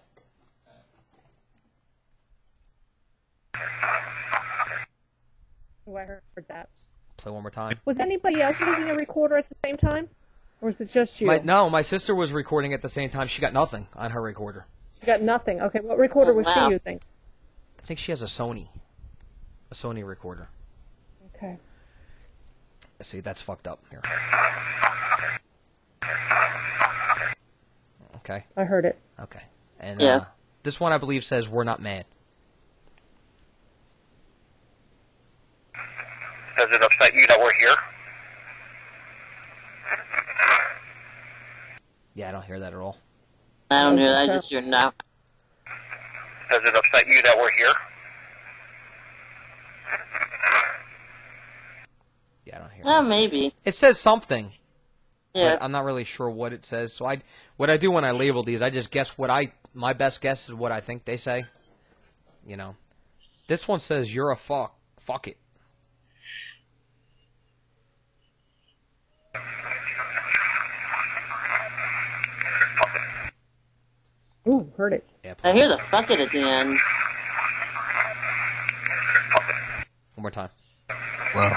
Oh, I heard that. Play one more time. Was anybody else using a recorder at the same time? Or was it just you? My, no, my sister was recording at the same time. She got nothing on her recorder. She got nothing. Okay, what recorder Oh, was wow. she using? I think she has a Sony. A Sony recorder. Okay. See, that's fucked up here. Okay. I heard it. Okay. And Yeah. uh, this one, I believe, says, we're not mad. Does it upset you that we're here? Yeah, I don't hear that at all. I don't hear that. I just hear now. Does it upset you that we're here? Yeah, I don't hear Oh, that. maybe. It says something, Yeah. but I'm not really sure what it says. So I, what I do when I label these, I just guess what I, my best guess is what I think they say. You know. This one says, you're a fuck. Fuck it. Ooh, heard it. Yeah, I hear the fuck it at the end. one more time. Wow.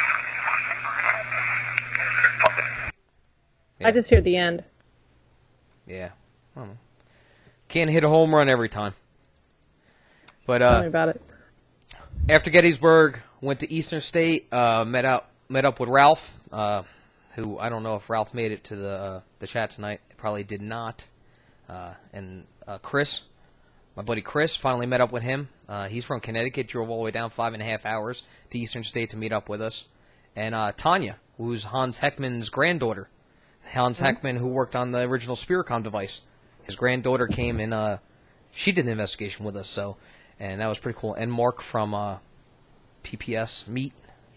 Yeah. I just hear the end. Yeah. I don't know. Can't hit a home run every time. But Tell me uh, about it. after Gettysburg, went to Eastern State, uh, met out, met up with Ralph, uh, who I don't know if Ralph made it to the uh, the chat tonight. Probably did not. Uh, and uh, Chris, my buddy Chris, finally met up with him. Uh, he's from Connecticut, drove all the way down five and a half hours to Eastern State to meet up with us. And uh, Tanya, who's Hans Heckman's granddaughter. Hans Heckman, who worked on the original Spiricom device. His granddaughter came and uh, she did the investigation with us, so, and that was pretty cool. And Mark from uh, P P S Meet,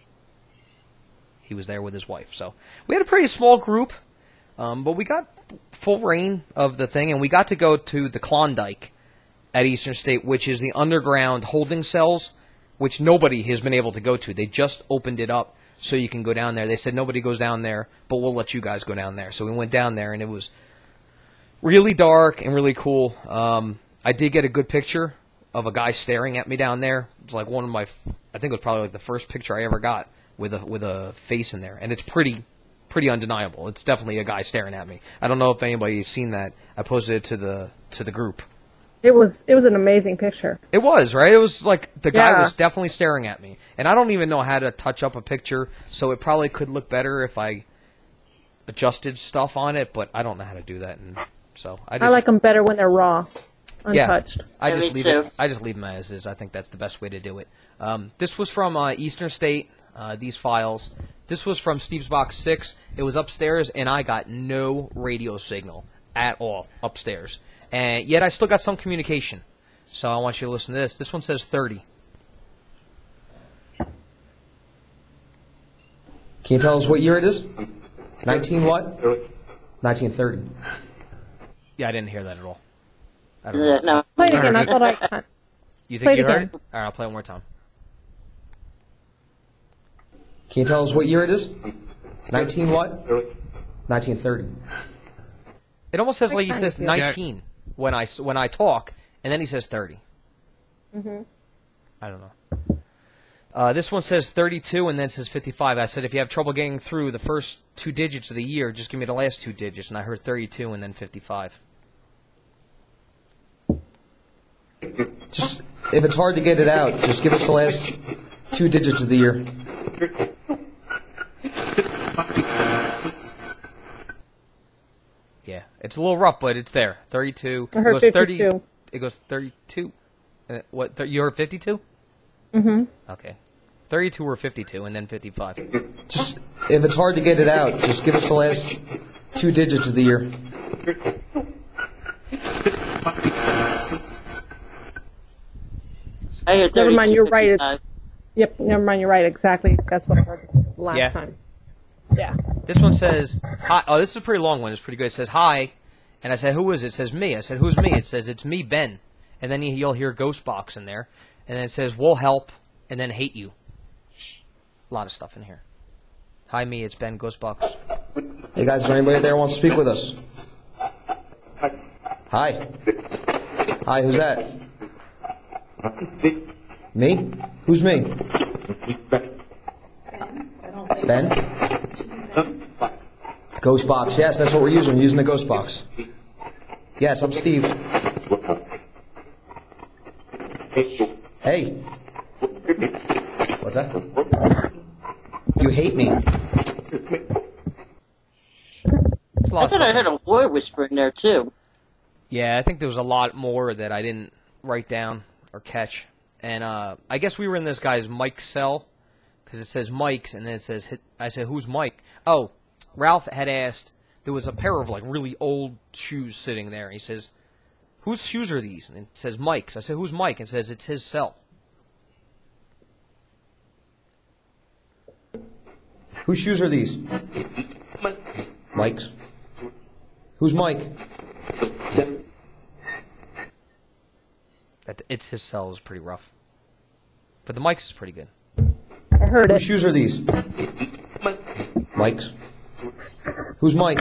he was there with his wife. So we had a pretty small group, um, but we got full reign of the thing, and we got to go to the Klondike at Eastern State, which is the underground holding cells, which nobody has been able to go to. They just opened it up so you can go down there. They said nobody goes down there, but we'll let you guys go down there. So we went down there, and it was really dark and really cool. Um, I did get a good picture of a guy staring at me down there. It's like one of my, I think it was probably like the first picture I ever got with a with a face in there, and it's pretty pretty undeniable. It's definitely a guy staring at me. I don't know if anybody's seen that. I posted it to the to the group. It was it was an amazing picture. It was, right? It was like the guy Yeah. was definitely staring at me. And I don't even know how to touch up a picture, so it probably could look better if I adjusted stuff on it, but I don't know how to do that. And so I just I like them better when they're raw, yeah, untouched. I Yeah, just me leave too. it I just leave them as is. I think that's the best way to do it. Um, this was from uh, Eastern State, uh, these files. This was from Steve's Box six. It was upstairs, and I got no radio signal at all upstairs. And yet I still got some communication. So I want you to listen to this. This one says thirty. Can you tell us what year it is? nineteen what? nineteen thirty. Yeah, I didn't hear that at all. I don't know. Uh, no. Play it again. I thought I. You play think it you heard again. it? All right, I'll play it one more time. Can you tell us what year it is? nineteen what? nineteen thirty. It almost says like he says Yeah. nineteen when I, when I talk, and then he says thirty. Mhm. I don't know. Uh, this one says thirty-two and then says fifty-five. I said if you have trouble getting through the first two digits of the year, just give me the last two digits, and I heard thirty-two and then fifty-five. Just, if it's hard to get it out, just give us the last two digits of the year. Yeah, it's a little rough, but it's there. thirty-two. I heard it goes thirty. fifty-two. It goes thirty-two. Uh, what? Th- you heard fifty-two? Mhm. Okay. thirty-two or fifty-two, and then fifty-five. Just, if it's hard to get it out, just give us the last two digits of the year. I hear Never mind, you're right. fifty-five. Yep. Never mind. You're right. Exactly. That's what I heard last Yeah. time. Yeah. This one says, hi. Oh, this is a pretty long one. It's pretty good. It says, hi. And I said, who is it? It says, me. I said, who's me? It says, it's me, Ben. And then you- you'll hear Ghostbox in there. And then it says, we'll help, and then hate you. A lot of stuff in here. Hi, me. It's Ben Ghostbox. Hey guys, is there anybody there who wants to speak with us? Hi. Hi, who's that? Me? Who's me? Ben? Ghostbox. Yes, that's what we're using. We're using the Ghostbox. Yes, I'm Steve. Hey. What's that? You hate me. It's a I lot of thought I stuff. heard a war whisper in there too. Yeah, I think there was a lot more that I didn't write down or catch. And uh, I guess we were in this guy's Mike cell, because it says Mike's, and then it says, hit, I said, who's Mike? Oh, Ralph had asked, there was a pair of like really old shoes sitting there. And he says, whose shoes are these? And it says Mike's. I said, who's Mike? And it says, it's his cell. Whose shoes are these? Mike's. Who's Mike? That It's his cell is pretty rough. But the Mike's is pretty good. I heard Whose it. shoes are these? Mike's. Who's Mike?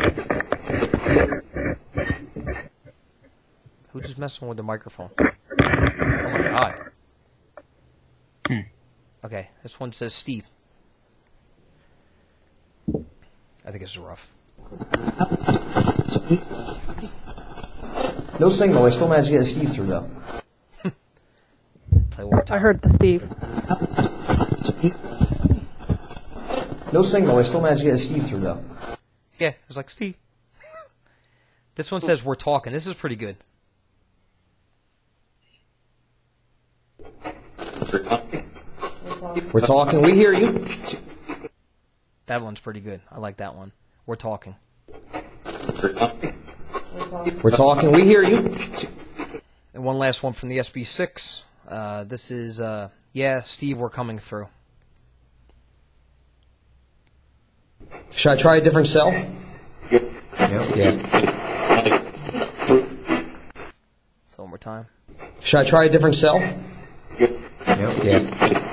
Who's just messing with the microphone? Oh my god. Hmm. Okay, this one says Steve. I think it's rough. No signal. I still managed to get a Steve through though. Play one more time. I heard the Steve. No signal. I still managed to get a Steve through though. Yeah, it was like Steve. This one says we're talking. This is pretty good. We're talking. We hear you. That one's pretty good. I like that one. We're talking. We're talking. We hear you. And one last one from the S B six. Uh, this is, uh, yeah, Steve, we're coming through. Should I try a different cell? Yeah. Yeah. So one more time. Should I try a different cell? Yeah. Yeah.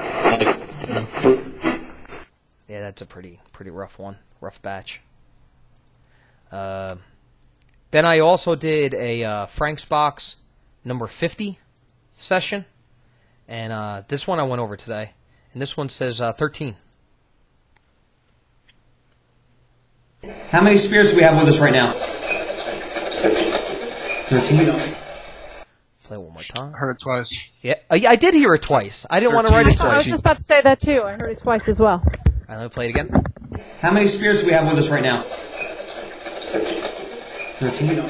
Yeah, that's a pretty pretty rough one. Rough batch. Uh, then I also did a uh, Frank's Box number fifty session. And uh, this one I went over today. And this one says uh, thirteen. How many spirits do we have with us right now? Thirteen. Play one more time. I heard it twice. Yeah, I, I did hear it twice. I didn't want to write it I was twice. just about to say that too. I heard it twice as well. All right, let me play it again. How many spirits do we have with us right now? Thirteen.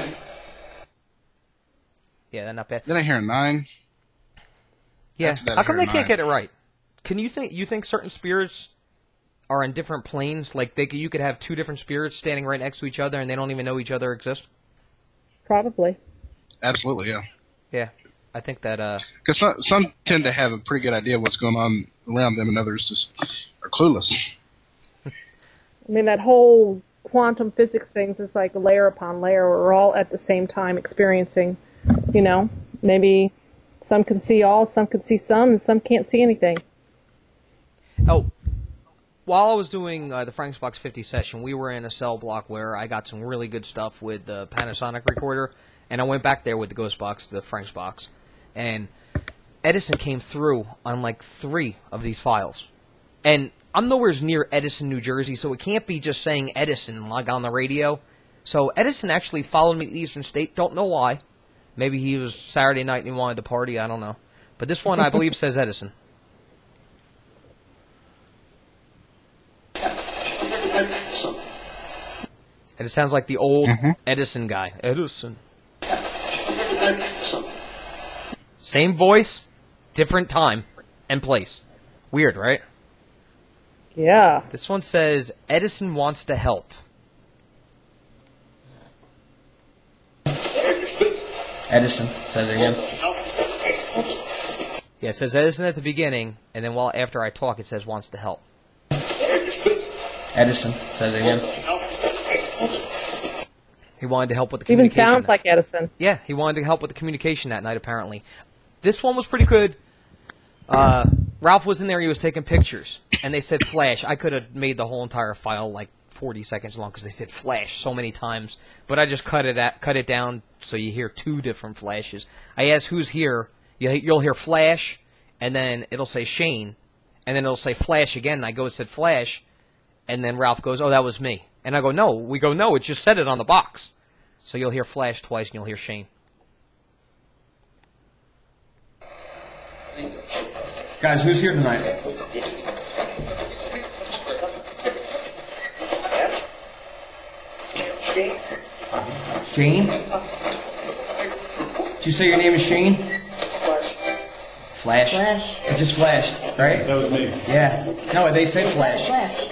Yeah, that's not bad. Then I hear a nine. Yeah, After that, how I come hear they can't nine. get it right? Can you think you think certain spirits are in different planes? Like they could, you could have two different spirits standing right next to each other and they don't even know each other exist? Probably. Absolutely, yeah. Yeah, I think that. Uh, Because some, some tend to have a pretty good idea of what's going on around them, and others just are clueless. I mean, that whole quantum physics things is like layer upon layer. We're all at the same time experiencing, you know, maybe some can see all, some can see some, and some can't see anything. oh, while I was doing uh, the Frank's Box fifty session, we were in a cell block where I got some really good stuff with the Panasonic recorder, and I went back there with the Ghost Box, the Frank's Box, and Edison came through on like three of these files. And I'm nowhere near Edison, New Jersey, so it can't be just saying Edison like on the radio. So Edison actually followed me to Eastern State. Don't know why. Maybe he was Saturday night and he wanted to party. I don't know. But this one, I believe, says Edison. And it sounds like the old Mhm. Edison guy. Edison. Same voice, different time and place. Weird, right? Yeah. This one says, Edison wants to help. Edison. Say that again. Yeah, it says Edison at the beginning, and then while after I talk, it says wants to help. Edison. Say that again. He wanted to help with the Even communication. sounds like Edison. Yeah, he wanted to help with the communication that night, apparently. This one was pretty good. Uh, Ralph was in there, he was taking pictures. and they said flash. I could have made the whole entire file like forty seconds long because they said flash so many times. But I just cut it at, cut it down so you hear two different flashes. I asked who's here. You, you'll hear flash, and then it'll say Shane, and then it'll say flash again. And I go, it said flash, and then Ralph goes, oh, that was me. And I go, no. We go, no, it just said it on the box. So you'll hear flash twice, and you'll hear Shane. Guys, who's here tonight? Shane? Did you say your name is Shane? Flash. Flash. It just flashed, right? That was me. Yeah. No, they said flash. Flash.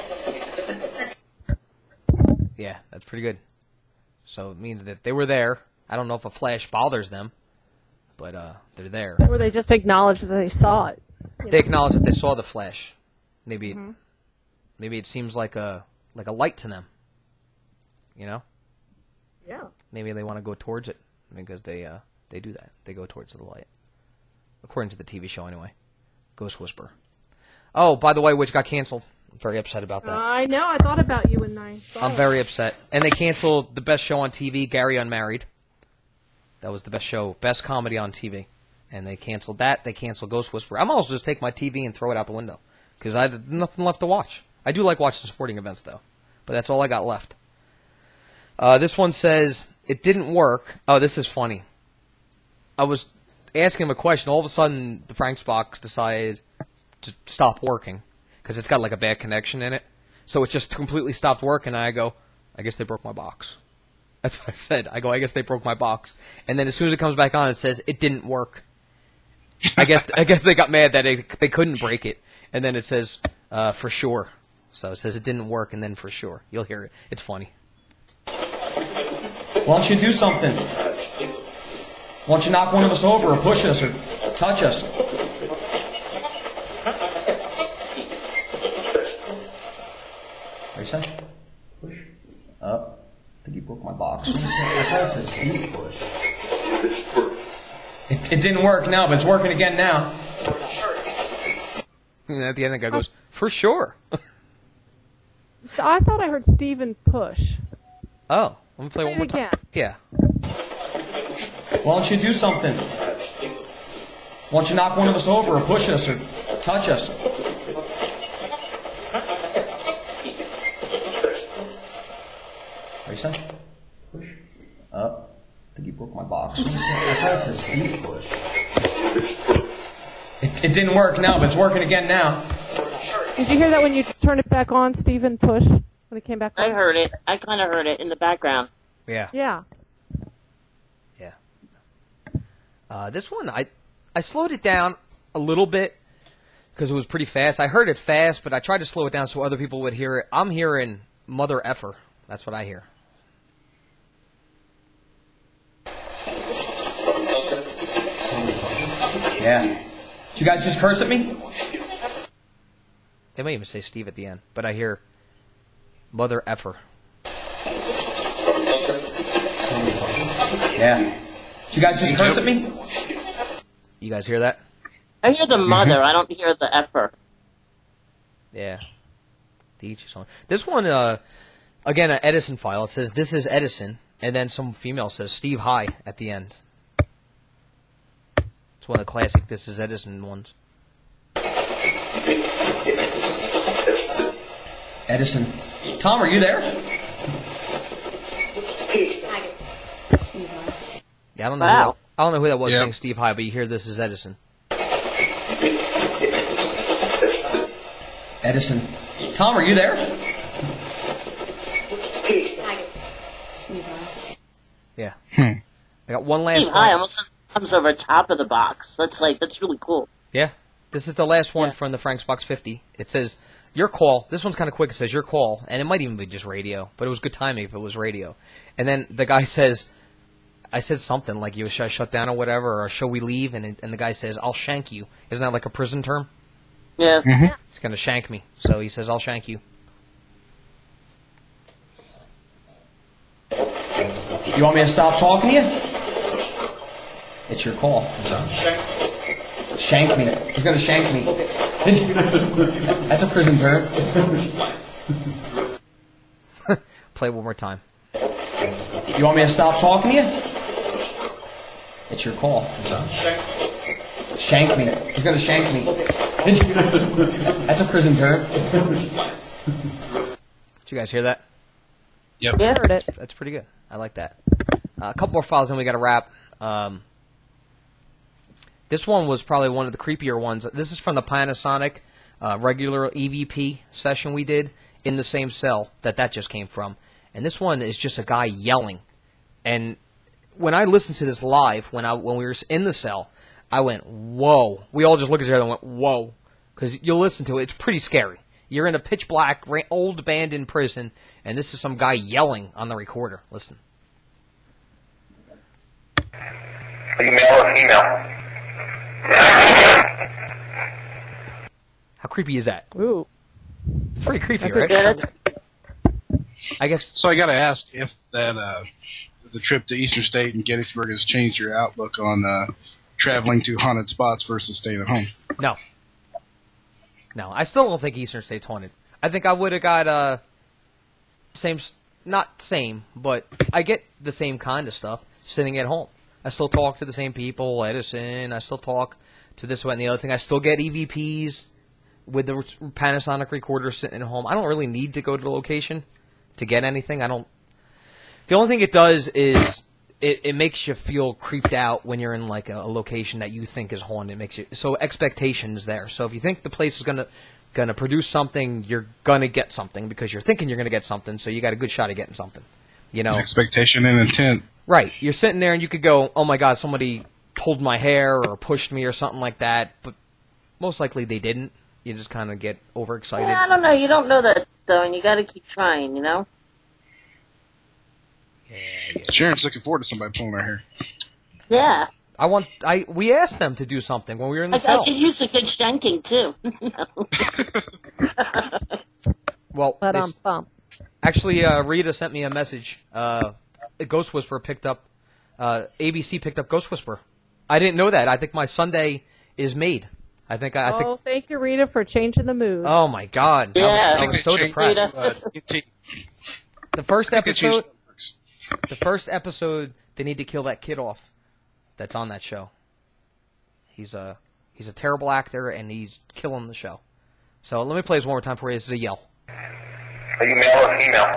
Yeah, that's pretty good. So it means that they were there. I don't know if a flash bothers them, but uh, they're there. Or they just acknowledge that they saw it. They acknowledge that they saw the flash. Maybe, mm-hmm. maybe it seems like a like a light to them. You know? Yeah. Maybe they want to go towards it because they uh, they do that. They go towards the light, according to the T V show anyway. Ghost Whisperer. Oh, by the way, which got canceled. I'm very upset about that. I know. I thought about you when I saw I'm it. very upset. And they canceled the best show on T V, Gary Unmarried. That was the best show, best comedy on T V. And they canceled that. They canceled Ghost Whisperer. I'm also just take my T V and throw it out the window because I had nothing left to watch. I do like watching sporting events, though. But that's all I got left. Uh, this one says, it didn't work. Oh, this is funny. I was asking him a question. All of a sudden, the Frank's box decided to stop working because it's got like a bad connection in it. So it just completely stopped working. And I go, I guess they broke my box. That's what I said. I go, I guess they broke my box. And then as soon as it comes back on, it says, it didn't work. I guess I guess they got mad that they, they couldn't break it. And then it says, uh, for sure. So it says it didn't work, and then for sure. You'll hear it. It's funny. Why don't you do something? Why don't you knock one of us over or push us or touch us? What do you say? Push. Up. I think he broke my box. I thought it said Steve push. It, it didn't work now, but it's working again now. And at the end, the guy goes, for sure. So I thought I heard Steven push. Oh, let me play Say one more it time. again. Yeah. Why don't you do something? Why don't you knock one of us over or push us or touch us? What do you say? Push. Up. I think he broke my box. I thought it said Steve push. It, it didn't work now, but it's working again now. Did you hear that when you turned it back on, Steven push? When it came back on? I heard it. I kind of heard it in the background. Yeah. Yeah. Yeah. Uh, this one, I I slowed it down a little bit because it was pretty fast. I heard it fast, but I tried to slow it down so other people would hear it. I'm hearing mother effer. That's what I hear. Yeah. Did you guys just curse at me? They might even say Steve at the end, but I hear mother effer. Yeah. Did you guys just curse at me? You guys hear that? I hear the mother. I don't hear the effer. Yeah. The each his own. This one, uh, again, an Edison file. It says, this is Edison, and then some female says, Steve High at the end. It's one of the classic This is Edison ones. Edison. Tom, are you there? Yeah, I don't know. Wow. Who that, I don't know who that was Yep. saying Steve High, but you hear This is Edison. Edison. Tom, are you there? Yeah. Hmm. I got one last Steve High one. almost comes over top of the box. That's like that's really cool. Yeah. This is the last one Yeah. from the Frank's Box fifty. It says, your call. This one's kind of quick. It says, your call. And it might even be just radio, but it was good timing if it was radio. And then the guy says, I said something like, you should I shut down or whatever, or shall we leave? And and the guy says, I'll shank you. Isn't that like a prison term? Yeah. He's going to shank me. So he says, I'll shank you. You want me to stop talking to you? It's your call. Shank me. He's gonna shank me. That's a prison term. Play it one more time. You want me to stop talking to you? It's your call. Shank me. He's gonna shank me. That's a prison term. Did you guys hear that? Yep. Yeah, heard it. That's pretty good. I like that. Uh, a couple more files, then we got to wrap. Um, this one was probably one of the creepier ones. This is from the Panasonic uh, regular E V P session we did in the same cell that that just came from. And this one is just a guy yelling. And when I listened to this live, when I when we were in the cell, I went, whoa. We all just looked at each other and went, whoa. Because you'll listen to it. It's pretty scary. You're in a pitch black, old abandoned prison, and this is some guy yelling on the recorder. Listen. Are you male or female? How creepy is that? Ooh. It's pretty creepy, That's right? Yeah, that's, I guess. So I got to ask if that uh, the trip to Eastern State and Gettysburg has changed your outlook on uh, traveling to haunted spots versus staying at home. No. No, I still don't think Eastern State's haunted. I think I would have got uh same, not same, but I get the same kind of stuff sitting at home. I still talk to the same people, Edison. I still talk to this one and the other thing. I still get E V Ps with the Panasonic recorder sitting at home. I don't really need to go to the location to get anything. I don't. The only thing it does is it, it makes you feel creeped out when you're in like a, a location that you think is haunted. It makes you so expectations there. So if you think the place is gonna gonna produce something, you're gonna get something because you're thinking you're gonna get something. So you got a good shot of getting something. You know, Expectation and intent. right? You're sitting there and you could go, "Oh my God, somebody pulled my hair or pushed me or something like that," but most likely they didn't. You just kind of get overexcited. yeah, I don't know. You don't know that, though, and you got to keep trying, you know? Yeah, yeah. Sharon's looking forward to somebody pulling her hair. Yeah. I want. I we asked them to do something when we were in the I, I cell. could use a good shanking, too. Well, But they um, s- bump. actually, uh, Rita sent me a message. Uh, Ghost Whisperer picked up. Uh, A B C picked up Ghost Whisperer. I didn't know that. I think my Sunday is made. I think. I, I think. Oh, thank you, Rita, for changing the mood. Oh my God! I Yeah. was, I I was think so they changed, depressed. Uh, T N T. The first I think they changed episode. networks. The first episode, they need to kill that kid off. That's on that show. He's a he's a terrible actor, and he's killing the show. So let me play this one more time for you. This is a yell. Are you male or female?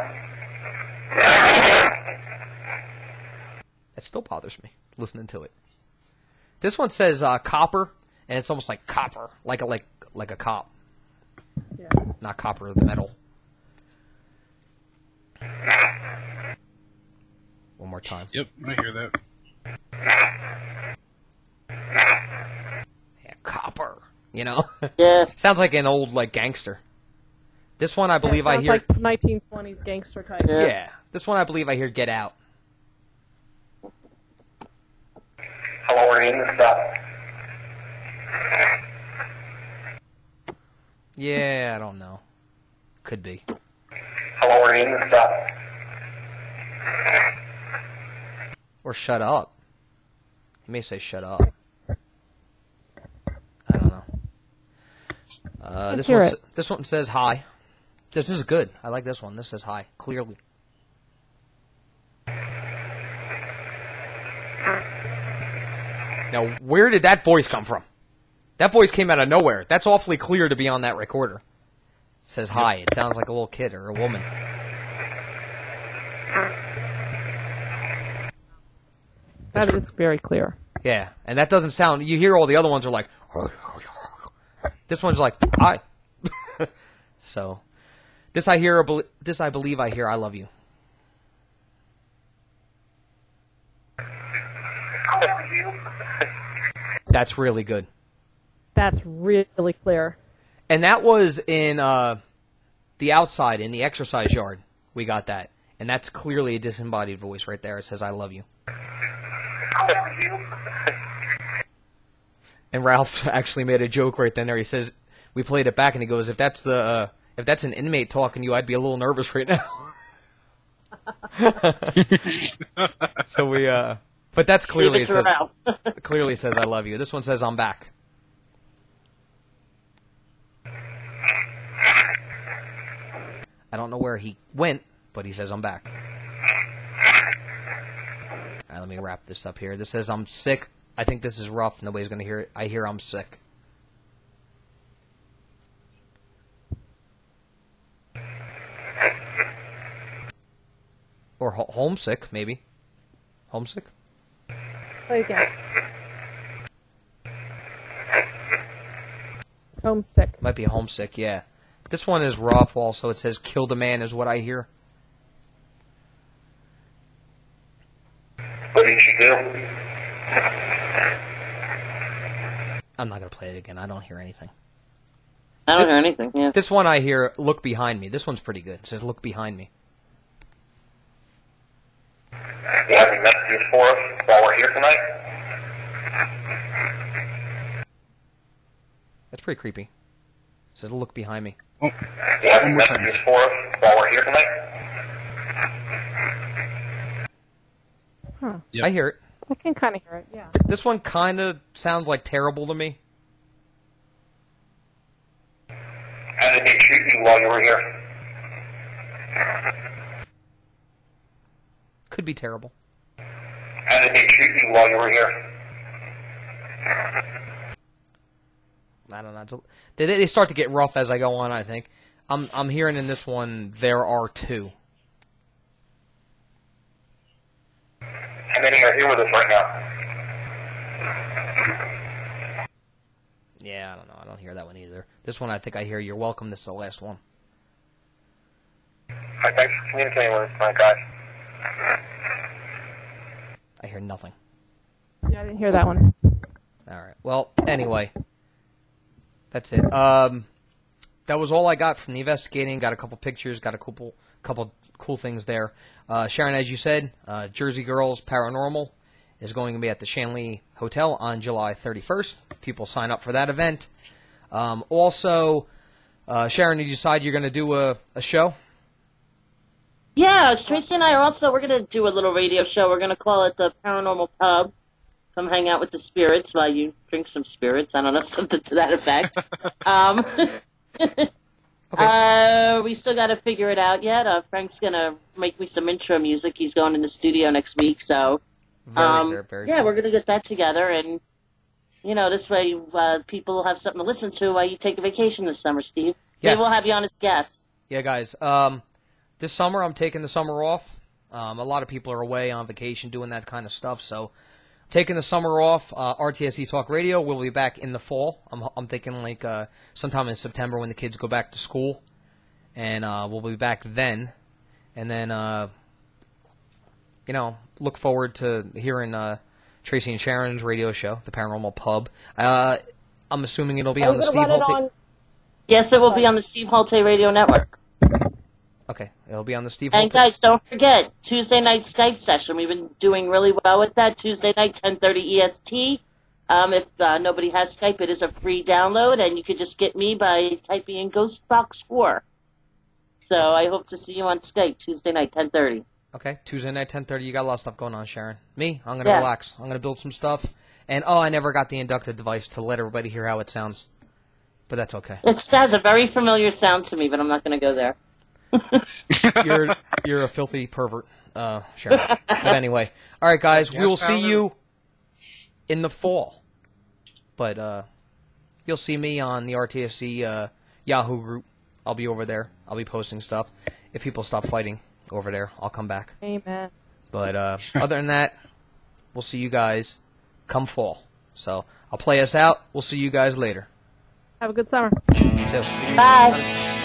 It still bothers me listening to it. This one says uh, copper, and it's almost like copper, like a like like a cop, Yeah. not copper, the metal. One more time. Yep, I hear that. Yeah, copper. You know, Yeah. sounds like an old like gangster. This one I believe I Sounds hear. like nineteen twenties gangster type. Yeah. Yeah, this one I believe I hear. Get out. How long were you in the cell? Yeah, I don't know. Could be. How long were you in the cell? Or shut up. He may say shut up. I don't know. Uh, this hear one, it. s- this one says hi. This is good. I like this one. This says hi clearly. Now, where did that voice come from? That voice came out of nowhere. That's awfully clear to be on that recorder. It says hi. It sounds like a little kid or a woman. That is very clear. Yeah, and that doesn't sound. You hear all the other ones are like. This one's like hi. So, this I hear. This I believe I hear. I love you. That's really good. That's really clear. And that was in uh, the outside, in the exercise yard. We got that. And that's clearly a disembodied voice right there. It says, I love you. And Ralph actually made a joke right then there. He says, we played it back, and he goes, if that's the uh, if that's an inmate talking to you, I'd be a little nervous right now. So we, uh, but that's clearly, it Leave it to says, Ralph. clearly says, I love you. This one says, I'm back. I don't know where he went, but he says I'm back. All right, let me wrap this up here. This says I'm sick. I think this is rough. Nobody's going to hear it. I hear I'm sick. Or ho- homesick, maybe. Homesick? Play again. Homesick. Might be homesick, yeah. This one is rough also. It says killed a man is what I hear. What did you do? I'm not going to play it again. I don't hear anything. I don't hear anything. Yeah. This one I hear, look behind me. This one's pretty good. It says, look behind me. You have any messages for us while we're here tonight? That's pretty creepy. It says, look behind me. Oh, You have one any more time. messages for us while we're here tonight? Huh. Yep. I hear it. I can kind of hear it, yeah. This one kind of sounds like terrible to me. How did they treat you while you were here? Could be terrible. How did they treat you while you were here? I don't know. It's a- They, they start to get rough as I go on, I think. I'm, I'm hearing in this one, there are two. How many are here with us right now? Yeah, I don't know. I don't hear that one either. This one, I think I hear you're welcome. This is the last one. Alright, thanks for communicating with us tonight, guys. I hear nothing. Yeah, I didn't hear that one. All right. Well, anyway, that's it. Um, that was all I got from the investigating. Got a couple pictures. Got a couple couple cool things there. Uh, Sharon, as you said, uh, Jersey Girls Paranormal is going to be at the Shanley Hotel on July thirty-first. People sign up for that event. Um, also, uh, Sharon, did you decide you're going to do a, a show? Yeah, Tracy and I are also, we're going to do a little radio show. We're going to call it the Paranormal Pub. Come hang out with the spirits while you drink some spirits. I don't know, something to that effect. um, Okay. uh, we still got to figure it out yet. Uh, Frank's going to make me some intro music. He's going in the studio next week, so Very, um, very, very yeah, cool. we're going to get that together. And, you know, this way uh, people will have something to listen to while you take a vacation this summer, Steve. Yes. Maybe we'll have you on as guest. Yeah, guys. Um, this summer, I'm taking the summer off. Um, a lot of people are away on vacation doing that kind of stuff, so taking the summer off. uh, R T S E Talk Radio will be back in the fall. I'm, I'm thinking like uh, sometime in September when the kids go back to school, and uh, we'll be back then. And then, uh, you know, look forward to hearing uh, Tracy and Sharon's radio show, The Paranormal Pub. Uh, I'm assuming it'll be Are on you the gonna Steve run it Holte. on? Yes, it will be on the Steve Holte Radio Network. Okay, it'll be on the Steve And Holte. guys, don't forget, Tuesday night Skype session. We've been doing really well with that. Tuesday night, ten thirty E S T. Um, if uh, nobody has Skype, it is a free download, and you could just get me by typing in Ghostbox four. So I hope to see you on Skype Tuesday night, ten thirty. Okay, Tuesday night, ten thirty. You got a lot of stuff going on, Sharon. Me, I'm going to Yeah. relax. I'm going to build some stuff. And, oh, I never got the inducted device to let everybody hear how it sounds. But that's okay. It has a very familiar sound to me, but I'm not going to go there. You're you're a filthy pervert, uh, Sharon. But anyway. All right, guys, we will see you in the fall. But uh, you'll see me on the R T S C uh, Yahoo group. I'll be over there. I'll be posting stuff. If people stop fighting over there, I'll come back. Amen. But uh, other than that, we'll see you guys come fall. So I'll play us out. We'll see you guys later. Have a good summer. You too. Bye.